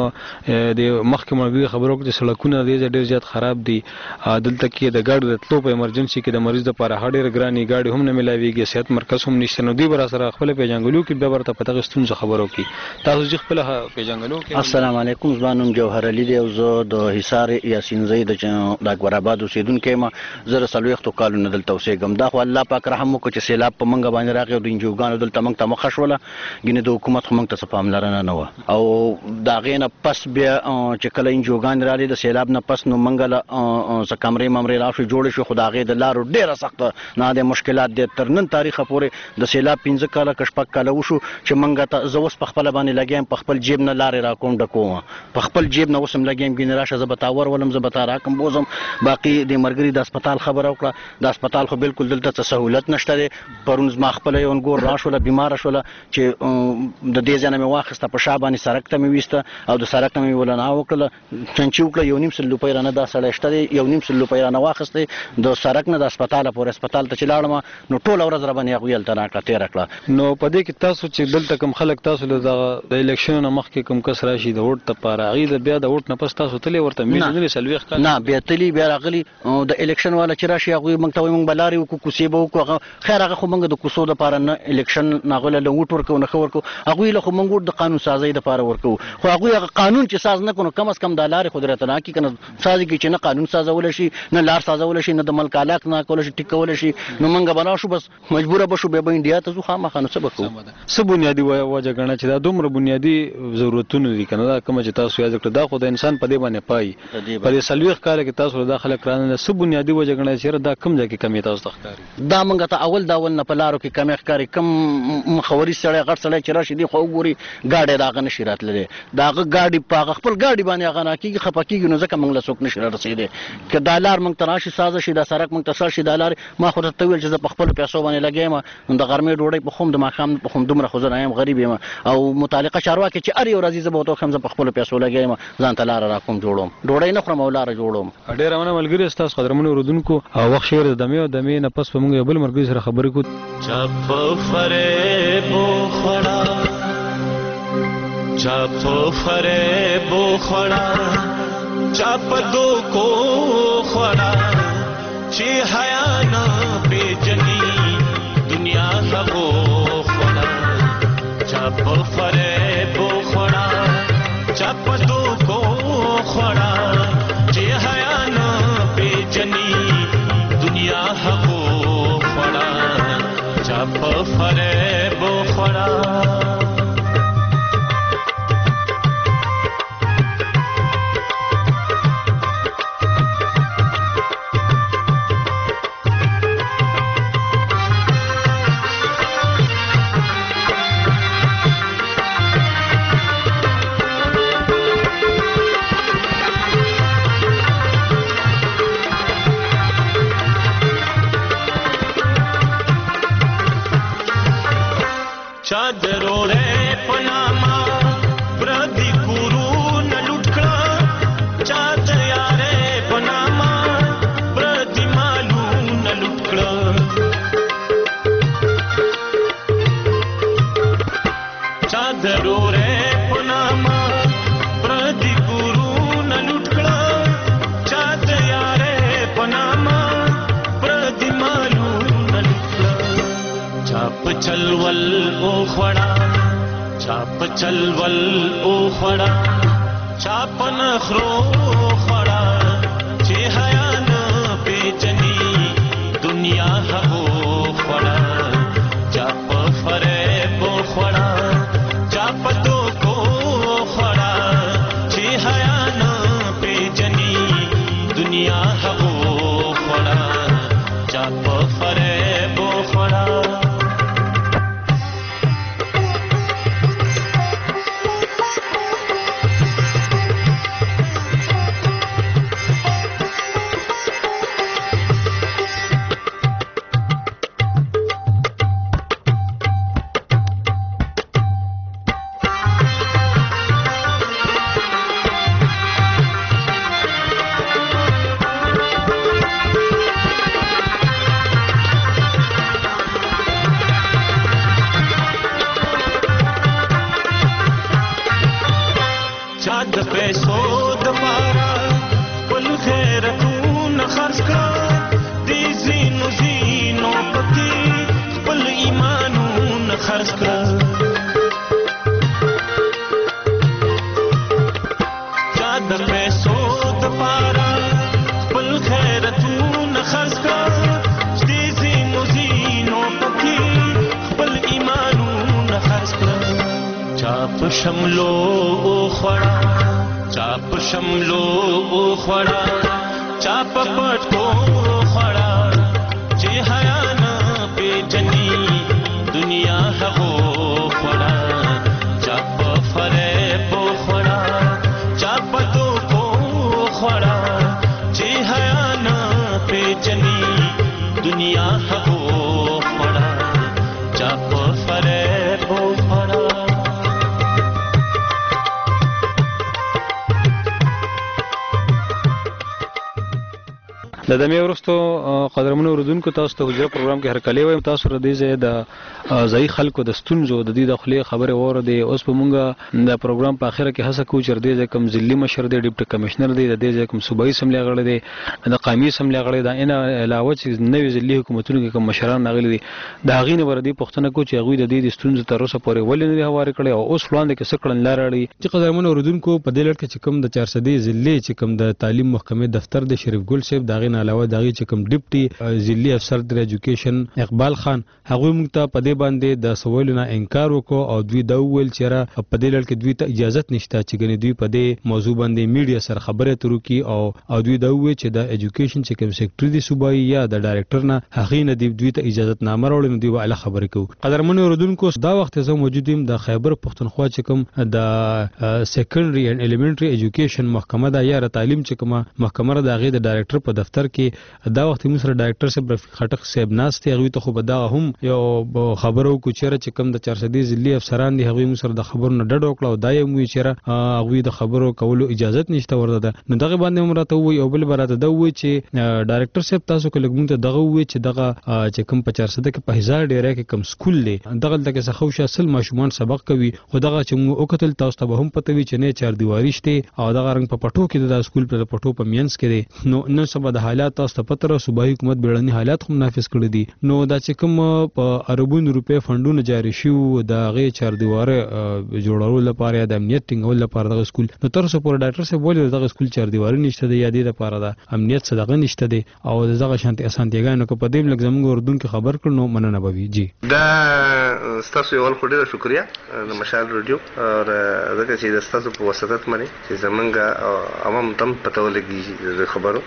د مخکې مرګ خبرو کې سړکونه ډېر زیات خراب دي دلته کې د ګاډو د تلو په ایمرجنسي کې د مریض لپاره هډېر ګراني ګاډي هم نه ملاويږي صحت مرکز هم نشته نو دوی بر سره خپل پیژنګلو کې به ورته پته غستون خبرو کې تاسو چې خپل پیژنګلو کې. السلام علیکم زبانم جوهر علي دی او زه د حصار یاسین زید د اکبر آباد اوسیدونکو ما زره سلويختو کالو نه دلته اوسېږم دا خو الله پاک رحم وکړي چې سیلاب په منګه باندې راغی او د انجوګانو دلته موږ ته مخه شوله ګینه د حکومت خو موږ ته څه پاملرنه نه وه او د هغې نه پس بیا چې کله انجوګان راغلي د سیلاب نه پس نو موږ له څه کمرې ممرې راشو جوړې شو خو د هغې د لارو ډېره سخته نه د مشکلات دی تر نن تاریخه پورې د سیلاب 15 کاله که شپږ کاله وشو چې موږ ته زه اوس په خپله باندې لګیم په خپل جیب نه لارې راکوم ډکوم په خپل جیب نه اوس هم لګیم ګینې راشه زه به تا ورولم زه به تا راکم بوزم باقي د ملګري د هسپتال خبره وکړه د هسپتال خو بالکل دلته څه سهولت نشته دی پرون زما خپله یو نګور راشوله بیماره شوله چې د دې ځای نه مې واخیسته په شا باندې سړک ته مې ویسته او د سړک نه مې ولنا وکړله چنچي وکړه 1.5 روپۍ رانه دا سړی شته دی 1.5 روپۍ رانه واخیستې د سړک نه د هسپتاله پورې هسپتال ته چې لاړم نو ټوله ورځ را باندې هغوی هلته راکړه تېره کړه. نو په دې کې تاسو چې دلته کوم خلک تاسو د الیکشن نه مخکې کوم کس راشي د ووټ لپاره هغې بیا د ووټ نه پس تاسو تللی ورته میلیونونه څلوېښت کاله نه بیا تلي بیا راغلي د الیکشن والا چې راشي هغوی موږ ته وایي موږ به لارې وکړو کوڅې به وکړو خیر هغه خو موږ د کوڅو دپاره نه الیکشن هغوی له ووټ ورکوو نه ښه ورکوو هغوی له خو موږ ووټ د قانون سازۍ دپاره ورکوو خو هغوی هغه قانون چې ساز نه کړو نو کم از کم دا لارې خو درته نه کړي که نه سازي کړي چې نه قانون سازولی شي نه لار سازولی شي نه د ملک علاق نه کولی شي ټیکولی شي نو موږ به راشو بس مجبوره به شو بیا به انډیا ته ځو خامخا نو څه به کوو. څه بنیادي وجه ګڼه چې دا دومره بنیادي ضرورتونه دي که نه دا کومه چې تاسو یاد کړه دا خو د انسان په دې باندې پایي په دې 40 کاله کې تاسو دا خلک رانه څه بنیادي وجه ګڼه چې دا کوم ځای کې کمې تاسو ته ښکاري؟ دا موږ ته اول نه په لارو کې کمې ښکاري کوم مخوري سړی غټ سړی چې راشي دی خو وګوري ګاډی د هغه نشي راتللی د هغه ګاډي په هغه خپل ګاډي باندې هغه نه کېږي خفه کېږي نو ځکه موږ له څوک نشي رارسېدی که دا لار موږ ته راشي سازه شي دا سړک موږ ته سر شي دا لارې ما خو درته وویل چې زه په خپلو پیسو باندې لګیم نو د غرمې ډوډۍ په خوم د ماښام په خوم دومره خو زه نه یم غریب یم او متعلقه چارواکي چې هر یو راځي زه به ورته وښیم زه په خپلو پیسو لګیم ځان ته لاره راکوم جوړوم ډوډۍ نه خورم او لاره جوړوم. ډېره مننه ملګري ستاسو قدرمنو اورېدونکو او وخت شعر د دمې او دمې نه پس به موږ یو بل ملګري سره خبرې کوو. چپ فریب خوړه چپ فریب خوړه چپ دوکو خوړه چې حیا نه پیژني دنیا هغو خوړه چپ فریب خوړه چپ دوکو خوړه چې حیا نه پیژني دنیا هغو خوړه چپ فریب خوړه. چادروڑے پناما پردی کورو نہ لٹکڑا چاد یارے پناما ضرورې په نامه پردي کورونه لوټ کړه چا د یارې په نامه پردي مالونه لوټ کړه چا په چلول وخوړه چا په چلول وخوړه چا په نخرو خوړه چې حیا نه پیژني دنیا هغو خوړه چا په فریب وخوړه چا په دوکو خوړه چې حیا نه پیژني دنیا هغو خوړه چا په فریب وخوړه د دمه ورستو قدرمنو اوردونکو تاسو ته حجره پروګرام کې هرکلی وایم تاسو ر دې زه د ځای خلکو د ستونزو د دې داخلي خبره وره دی اوس په مونږه د پروګرام په اخره کې هڅه کوو چې دې کم ضلعي مشر دی ډیپټي کمشنر دی د دې کم صوبایي سملې غړي دی د قومي سملې غړي دا ان علاوه چې نوې ضلعي حکومتونو کې کوم مشران راغلي دي دا غینه ور دي پښتنه کو چې هغه د دې ستونزو تر اوسه پورې ولې نه حواله کړي او اوس وړاندې کې سکړن لارړي چې قدرمنو اوردونکو په دې لړ کې چې کوم د 400 ضلعي چې کوم د تعلیم محکمې دفتر د شریف ګل صاحب دا غینه علاوه دا چې کوم ډیپټي ضلعي افسر د ایجوکیشن اقبال خان هغه موږ ته په دې باندې د سوالونو انکار وکړو او دوی دا وویل چې را په دې لړ کې دوی ته اجازه نشته چې ګنې دوی په دې موضوع باندې میډیا سره خبرې اترو کی او دوی دا وویل چې د ایجوکیشن چې کوم سیکټری دی صوبایي یا د ډایریکټر نه هغه نه دوی ته اجازه نامه راوړل نو دوی والا خبرې کوي قدرمنو اوردونکو دا وخت زه موجود یم د خیبر پښتونخوا چې کوم د سیکنډري اینڈ الیمنټری ایجوکیشن محکمه دا یا تعلیم چې کوم محکمه د هغه د ډایریکټر په دفتر کې دا وخت موږ سره ډایریکټر صاحب رفیق خټک صاحب ناست هغه ته خو به دا هم یو خبرو کو چې کوم د 400 ضلعي افسران دي هغه موږ سره د خبرو نه ډډ وکړو دا یې موږ چې هغه د خبرو کولو اجازه نشته ورته نو دغه باندې مرته وي او بل براته دا وي چې ډایریکټر صاحب تاسو کله موږ ته دغه وي چې دغه چې کوم 400 کې په هزار ډیره کې کم سکول دی دغه دغه څخه اصل ماشومان سبق کوي خو دغه چې موږ وکتل تاسو ته هم پته وي چې نه چار دیواری شته او دغه رنګ په پټو کې د سکول په پټو په مینس کې دی نو نن سبا د حالات تاسو ته پته را صوبایي حکومت بیړني حالات هم نافذ کړی دي نو دا چې کوم په اربونو روپے فندونه جاری شو د غي چار دیواره جوړولو لپاره د امنیت ټینګول لپاره د سکول نو تر څو پر ډاکټر صاحب ولې د سکول چار دیواره نشته دی یا د لپاره د امنیت صدقه نشته دی او دغه شانتي اسانتیګانو کو په دې لږ زموږ اردن کې خبر کړنو مننه بوي جی دا تاسو یو ول ډیره شکریا د مشال رادیو او دغه چې د تاسو په واسطه باندې چې زمونږ عوام تم پته ولګي خبرو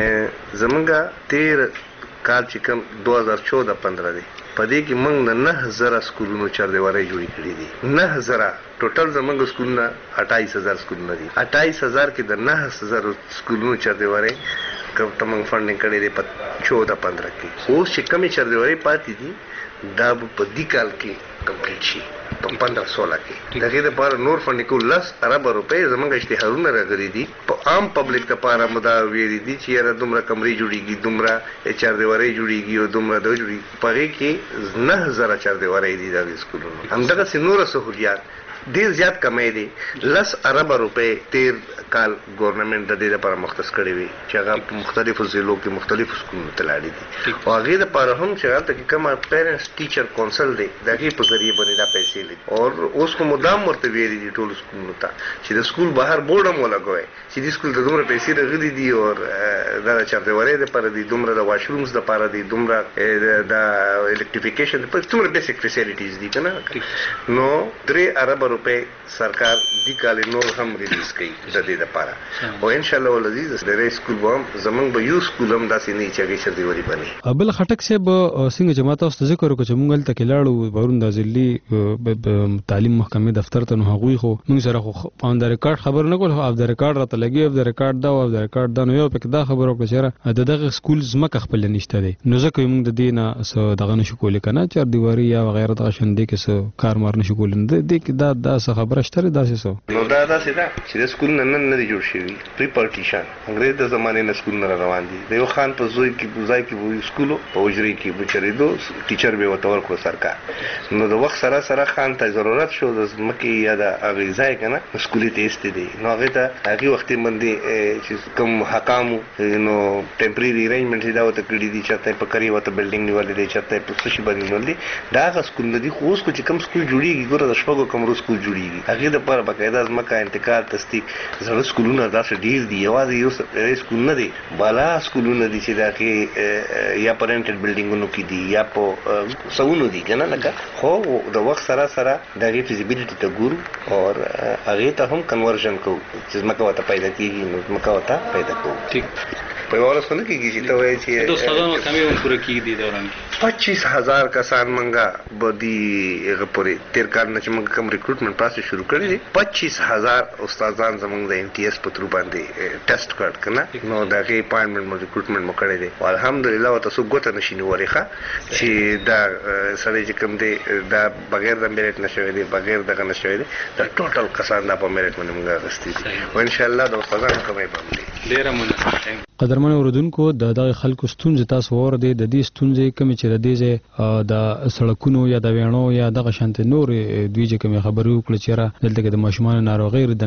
زمونږ 13 کال چې کوم 2014-15 دی په دې کې موږ د 9000 سکولونو چاردیواري جوړې کړې دي 9000 ټوټل زمونږ سکولونه 28000 سکولونه دي 28000 کې د 9000 سکولونو چاردیواري کوم تمنګ فندینګ کړي دي په 14-15 کې اوس چې کمی چاردیواري پاتې دي دا په دې کال کې کمپلیټ شي په 15-16 کې دغه د پاره نور فندینګ کو 10 ارب روپے زمونږ اشتهارونه راغلي دي په عام پبلک لپاره مدا ویری دي چې را دومره کمرې جوړیږي دومره چاردیواري جوړیږي او دومره د جوړي پاره کې 9000 چاردیواري دي د سکولونو همدغه سينور سہولیات ډیر زیات کمای دي 10 ارب روپے تیر کال ګورنمنت د دې لپاره مختص کړی وي چې هغه په مختلفو ضلعو کې مختلفو سکولونو ته لاړې دي او هغه د لپاره هم چې هلته کې کومه پیرنټس ټیچر کونسل دی د هغې په ذریعه باندې دا پیسې لري او اوس خو مدام ورته ویلي دي ټولو سکولونو ته چې د سکول بهر بورډ هم ولګوئ چې دې سکول ته دومره پیسې راغلي دي او دا د چاردیوارۍ دپاره دي دومره د واشرومز دپاره دي دومره د الکټریفیکیشن دپاره څومره بیسک فیسیلیټیز دي که نه نو 3 ارب روپۍ سرکار دې کال نور هم ریلیز کوي د دې دپاره او انشاءالله العزیز ډېری سکول به هم زمونږ به یو سکول هم داسې نه وي چې هغې چاردیواري بني. بل خټک صاحب څنګه چې ما تاسو ته ذکر وکړو چې موږ هلته کې لاړو پرون د ضلعي تعلیم محکمې دفتر ته نو هغوی خو موږ سره خو آن د ریکارډ خبر نه کول خو اف د ریکارډ راته لګي اف د ریکارډ دا او اف د ریکارډ دا نو یو پکې دا خبر وکړه چې د دغه سکول ځمکه خپل نشته دی نو ځکه موږ د دې نه څه دغه نشو کولی که نه چاردیواري یا وغیره دغه شان دی کې څه کار مار نشو کولی دې کې دا څه خبره شته داسې څه نو دا داسې ده چې د سکول نه نن نه دی جوړ شوي پری پارټیشن انګریز د زمانې نه سکول نه روان دي د یو خان په ځای کې به سکولو په حجرې کې به چرېدو ټیچر به ورته ورکړو سرکار نو د وخت سره خان ته ضرورت شو د ځمکې یا د هغې ځای که نه سکولي ته ایستې دی نو هغې ته هغې وختې باندې چې کوم حکامو نو ټمپرري ارینجمنټ یې دا ورته کړي دي چېرته یې په کرې ورته بلډینګ نیولې دی چېرته یې په څه شي باندې نیولې دی دا هغه سکول نه دي خو اوس خو چې کوم سکول جوړېږي ګوره د شپږو کمرو سکول جوړېږي هغې دپاره باقاعده ځمکه انتقال تصدیق زړه سکولونه داسې ډېر دي یوازې یو سکول نه دی بالا سکولونه دي چې د هغې یا په رینټډ بلډینګونو کې دي یا په سوونو دي که نه لکه خو د وخت سره د هغې فیزیبیلیټي ته ګورو او هغې ته هم کنورژن کوو چې ځمکه ورته پیدا کېږي نو ځمکه ورته پیدا کوو په یوه ورځ خو نه کېږي چې ته وایې چې د استادانو کمې هم پوره کېږي دې دوران کې 25,000 کسان منګه به دي هغه پورې تېر کال نه چې موږ کوم ریکروټمنټ پروسس شروع کړی دی 25,000 استادان زموږ د MTS په تھرو باندې ټیسټ کړ که نه نو د هغې اپاینټمنټ مو ریکروټمنټ مو کړی دی او الحمدلله ورته څوک ګوته نشي نیولی ښه چې دا سړی چې کوم دی دا بغیر د میرټ نه شوی دی بغیر دغه نه شوی دی دا ټوټل کسان دا په میرټ باندې موږ اخیستي دي او انشاءالله د استادانو کمی به هم دی. ډېره مننه. قدرمن اوریدونکو د دغه خلکو ستونزې تاسو واورئ د دې ستونزې کومې چې د دې ځای د سړکونو یا د ویڼو یا دغه شانتې نورې دوی چې کومې خبرې وکړه چې یاره دلته کې د ماشومانو ناروغۍ د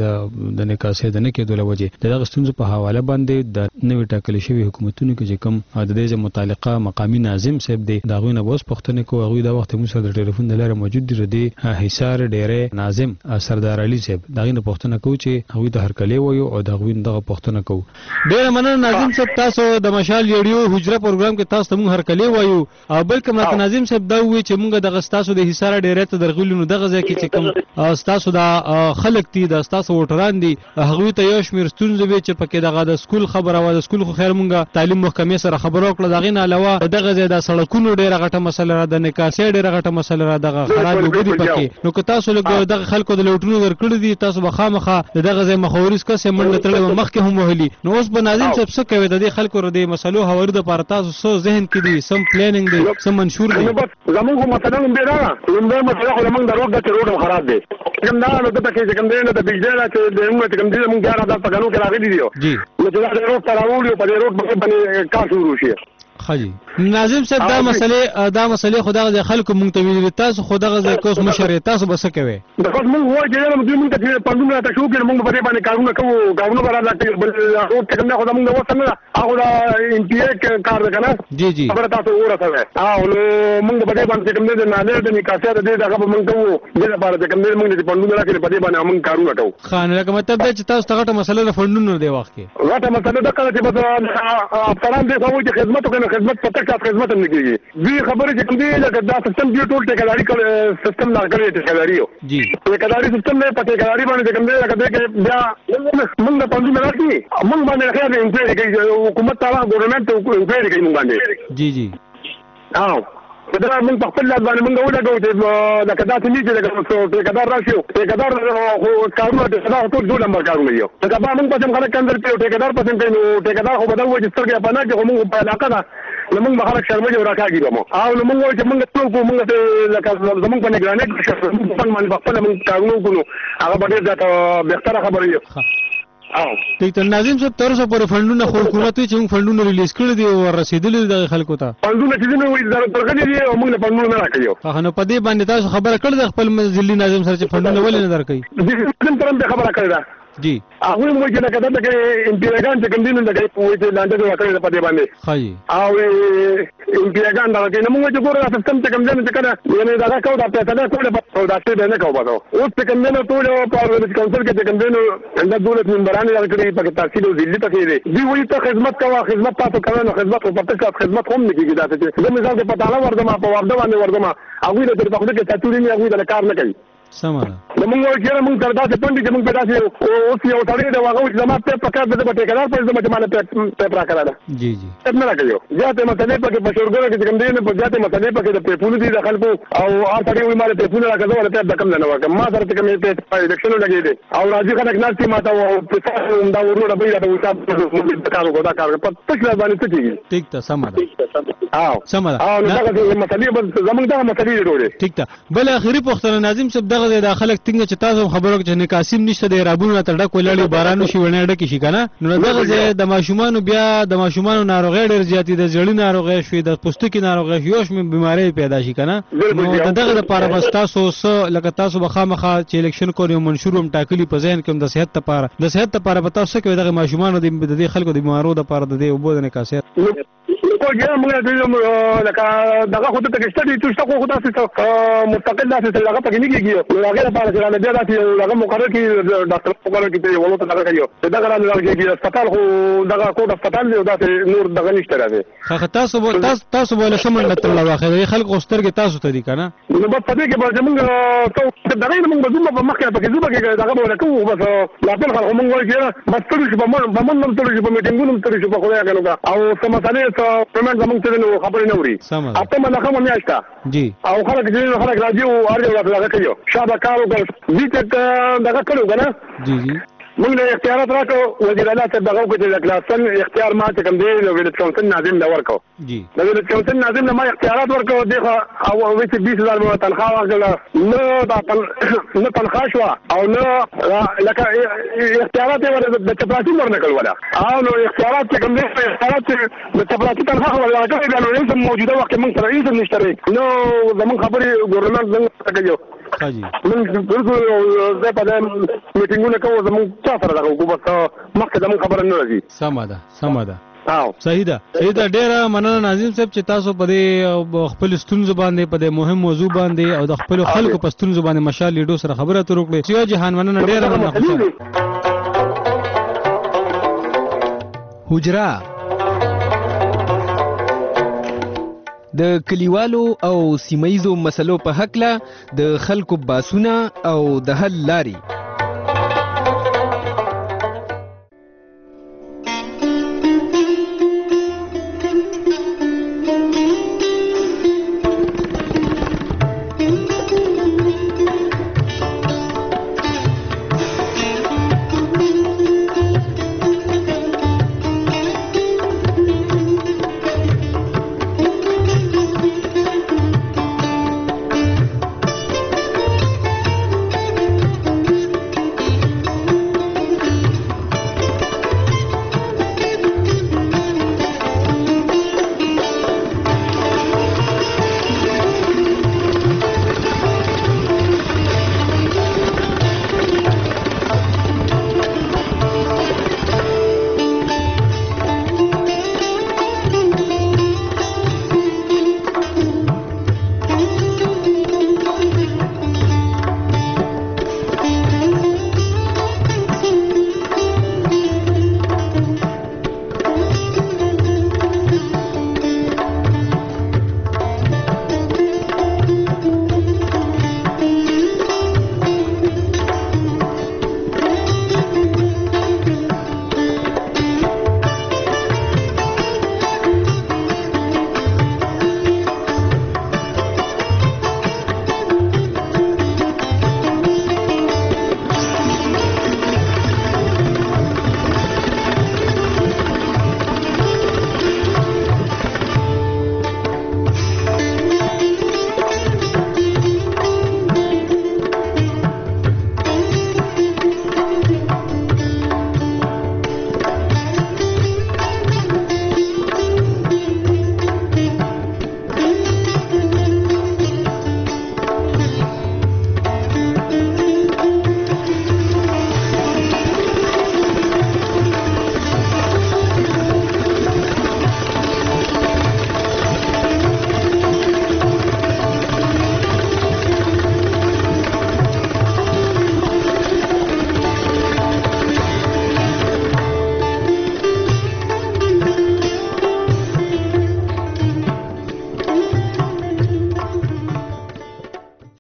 نکاسې د نه کېدو له وجې د دغه ستونزو په حواله باندې د نوې ټاکلې شوي حکومتونو کې چې کوم د دې ځای متعلقه مقامي ناظم صاحب دی د هغوی نه به اوس پوښتنې کوو هغوی دا وخت موږ سره د ټلیفون د لارې موجود دي د دې حصار ډیری ناظم سردار علي صاحب د هغوی نه پوښتنه کوو چې هغوی ته هرکلی وایو او د هغوی نه دغه پوښتنه کوو. ډېره مننه ناظم صاحب تاسو د مشال ریډیو حجره پروګرام کې تاسو ته موږ هرکلی وایو او بل کوم راته ناظم صاحب دا ووایي چې موږ دغه ستاسو د حصار ډیری ته درغلي نو دغه ځای کې چې کوم ستاسو د خلک دي د ستاسو ووټران دي هغوی ته یو شمېر ستونزې وې چې پکې دغه د سکول خبره وه د سکول خو خیر موږ تعلیم محکمې سره خبره وکړه د هغې نه علاوه دغه ځای د سړکونو ډېره غټه مسله ده د نکاسۍ ډېره غټه مسله ده دغه خراب اوبه دي پکې نو که تاسو لږ دغه خلکو د لوټونو درکړي دي تاسو به خامخا د دغه ځای مخاوري کسې منډه تړلې به مخکې هم وهلي نو اوس به ناظم صاحب څه کوي د دې خلکو د مسلو هواري دپاره تاسو څه ذهن کې دي سم پلانینګ دی څه منشور دی زمونږ خو مسله لومبۍ دا ده لومبۍ مسله خو زمونږ د روډ ده چې روډ هم خراب دی کوم دا نو دلته کې چې کوم دی نو د بجلی نه چې د موږ چې کوم دی زمونږ 11,000 په کلو کې راغلي دي نو چې دا د روډ ته راوړي په دې روډ باندې کار شروع شي. خاجي ناظم صاحب دا مسلې خو دغه خلکو مونږ ته ویلي تاسو خو دغه ځای کوس مشر تاسو به څه کوئ د خو مونږ وایو چې دوی مونږ ته پندونه راته شو کړي مونږ په دې باندې کارونه کوو کارونه به راځي بل روډ ته کوم خو مونږ وته نه هغه د انټي کار ده کنه جی خبره تاسو ورته او نو مونږ په دې باندې کوم دې نه د نکاسه د دې دغه مونږ کوو دې لپاره چې کوم دې مونږ ته پندونه راکړي په دې باندې مونږ کارونه کوو. خان لکه مطلب دا چې تاسو ته مسله د فندونو دی وخت کې غټه مسله ده کله چې بس افسران دې کوي چې خدمت وکړي خدمت پتک خدمت هم نه کېږي دوی خبرې چې کوم دی لکه دا سیستم دی ټول ټیکداري سیستم لا کړی ټیکداري جی ټیکداري سیستم نه پته ټیکداري باندې کوم دی لکه دې بیا موږ د پندونه راځي موږ باندې خیر نه انټری کوي حکومت تعالی ګورنمنت انټری کوي موږ باندې جی جی دا موږ په خپل لاس باندې موږ ولګو چې لکه دا څه نیچه لکه ټیکدار راشي ټیکدار خو کارونه ټیکدار ټول ډول نمبر کارونه یو دا به موږ په څنګه خلک اندر پیو ټیکدار پسند کوي نو ټیکدار خو بدل وځي سترګې په نه کې موږ په علاقه ده نو موږ به خلک شرمېږي او راکاږي به مو او نو موږ وایو چې موږ ټول کوو موږ لکه زموږ په نګرانۍ کې موږ باندې خپل موږ کارونه وکړو هغه به ډېر زیاته بهتره خبره وي. ټیک ته ناظم صاحب تر اوسه پورې فندونه خو حکومت چې موږ فندونه ریلیز کړی دي او رسیدلي د خلکو ته فندونه چې نه وي درغلي دي او موږ فندونه نه راکړو هغه نو په دې باندې تاسو خبره کړل د خپل ضلعي ناظم سره چې فندونه ولې نه درکړي کوم ترم به خبره کړی دا جی هغه مو چې دا کده کې امپیریګان چې کوم دین نه کوي په دې لاندې راکړل په دې باندې خایي او امپیریګان دا کې نو موږ چې ګورو سیستم چې کوم دین چې کړه یعنی دا کو دا په تاسو ټول په دا څه نه کوو باسو اوس چې کوم دین ټول په کونسل کې چې کوم دین د دولت منبران راکړي په تحصیل او ضلع پکې دي دی وایي ته خدمت کوه خدمت تاسو کوئ نو خدمت په پټه خدمت هم نه کیږي دا چې زه مثال په پټاله ورځم په ورده باندې ورځم هغه د دې په خله کې تاسو نه هغه د کار نه کوي سماره نو موږ چې موږ تر داسې پندې چې موږ په داسې اوس یو سړی دی هغه چې زما په پکار د ټیکدار په ځمه چې مانه په راکړه جی جی څنګه راکړو ځاته مسلې په کې بشورګره کې کوم دی نه په ځاته مسلې په کې د پیپونو دي د خلکو او هر سړی وي مال پیپونو راکړو ولته د کم نه وکم ما سره کوم په الیکشن لګې دي او راځي خلک ناشتي ماته او په تاسو دا ورونه به دا وساب کارو کودا کار په تاسو باندې څه کیږي ټیک ته سماره سماره نو دا مسلې زمونږ دا مسلې جوړې ټیک ته بل اخري پوښتنه ناظم صاحب دغه د خلک څنګه چې تاسو خبرو کې نکاسیم نشته د رابونو تر ډک ولړي بارانو شي ونه ډک شي کنه نو دغه د ماشومان بیا د ماشومان ناروغي ډېر زیاتې د ځړې ناروغي شوې د پوستکي ناروغي یوش بیماری پیدا شي کنه نو دغه لپاره بس تاسو لکه تاسو بخامخه چې الیکشن کوي منشور هم ټاکلي په ځین کې د صحت لپاره په تاسو کې دغه ماشومان د خلکو د بیمارو لپاره د وبو د نکاسیت کو یا موږ لکه دغه خو ته کې ستړي تاسو خو تاسو مستقل تاسو لغه پکې نه کیږي نو هغه لپاره چې راځي دا چې هغه مقرر کی ډاکټر مقرر کی ته ولوت دغه کوي دغه راځي چې هسپتال خو دغه کوټ هسپتال دی دا نور دغه نشته راځي خو تاسو بوله سمون نتل واخه خلک اوسترګه تاسو ته دي کنه نو په دې کې به موږ ته دغه موږ زما په مخه پکې زما کې دغه بوله کوو بس لا په خلک موږ وایي بس ټول شي په من ټول شي په میټینګونو ټول شي په خویا کنه او سمسانه پرمن زمونږ ته نو خبرې نه وري اته ملخه مې میاشته جی او خلک راځي او ارجو راځي کوي شابه کارو کوي دې ته دغه کړو کنه جی جی موږ له اختیارات راکو وزیر اعلی ته دغه کوي چې کلاسن اختیار ما ته کوم دی نو ویل کونسل ناظم دا ورکو جی نو ویل کونسل ناظم ما اختیارات ورکو دغه او وې 20000 مو تنخواه ورکړه نو دا نه تنخواه شو او نو لکه اختیارات ورته د چپراتی ورنکل ولا او نو اختیارات کوم دی اختیارات د چپراتی تنخواه ولا کوي دا نو موجوده وخت موږ سره هیڅ نشته نو زمون خبرې ګورنمنت څنګه کوي حاجی موږ زه په میټینګونه کوو زمون سره دا حکومت مخکې زمون خبره نه راځي سمه ده صحیح ده ډیره مننه ناظم صاحب چې تاسو په دې خپل ستونزو باندې په دې مهم موضوع باندې او د خپل خلکو په ستونزو باندې مشال لیډو سره خبره تر وکړي سیو جهان مننه ډیره مننه حجره د کلیوالو او سیمایزو مسلو په حق له د خلکو باسونه او د حل لاري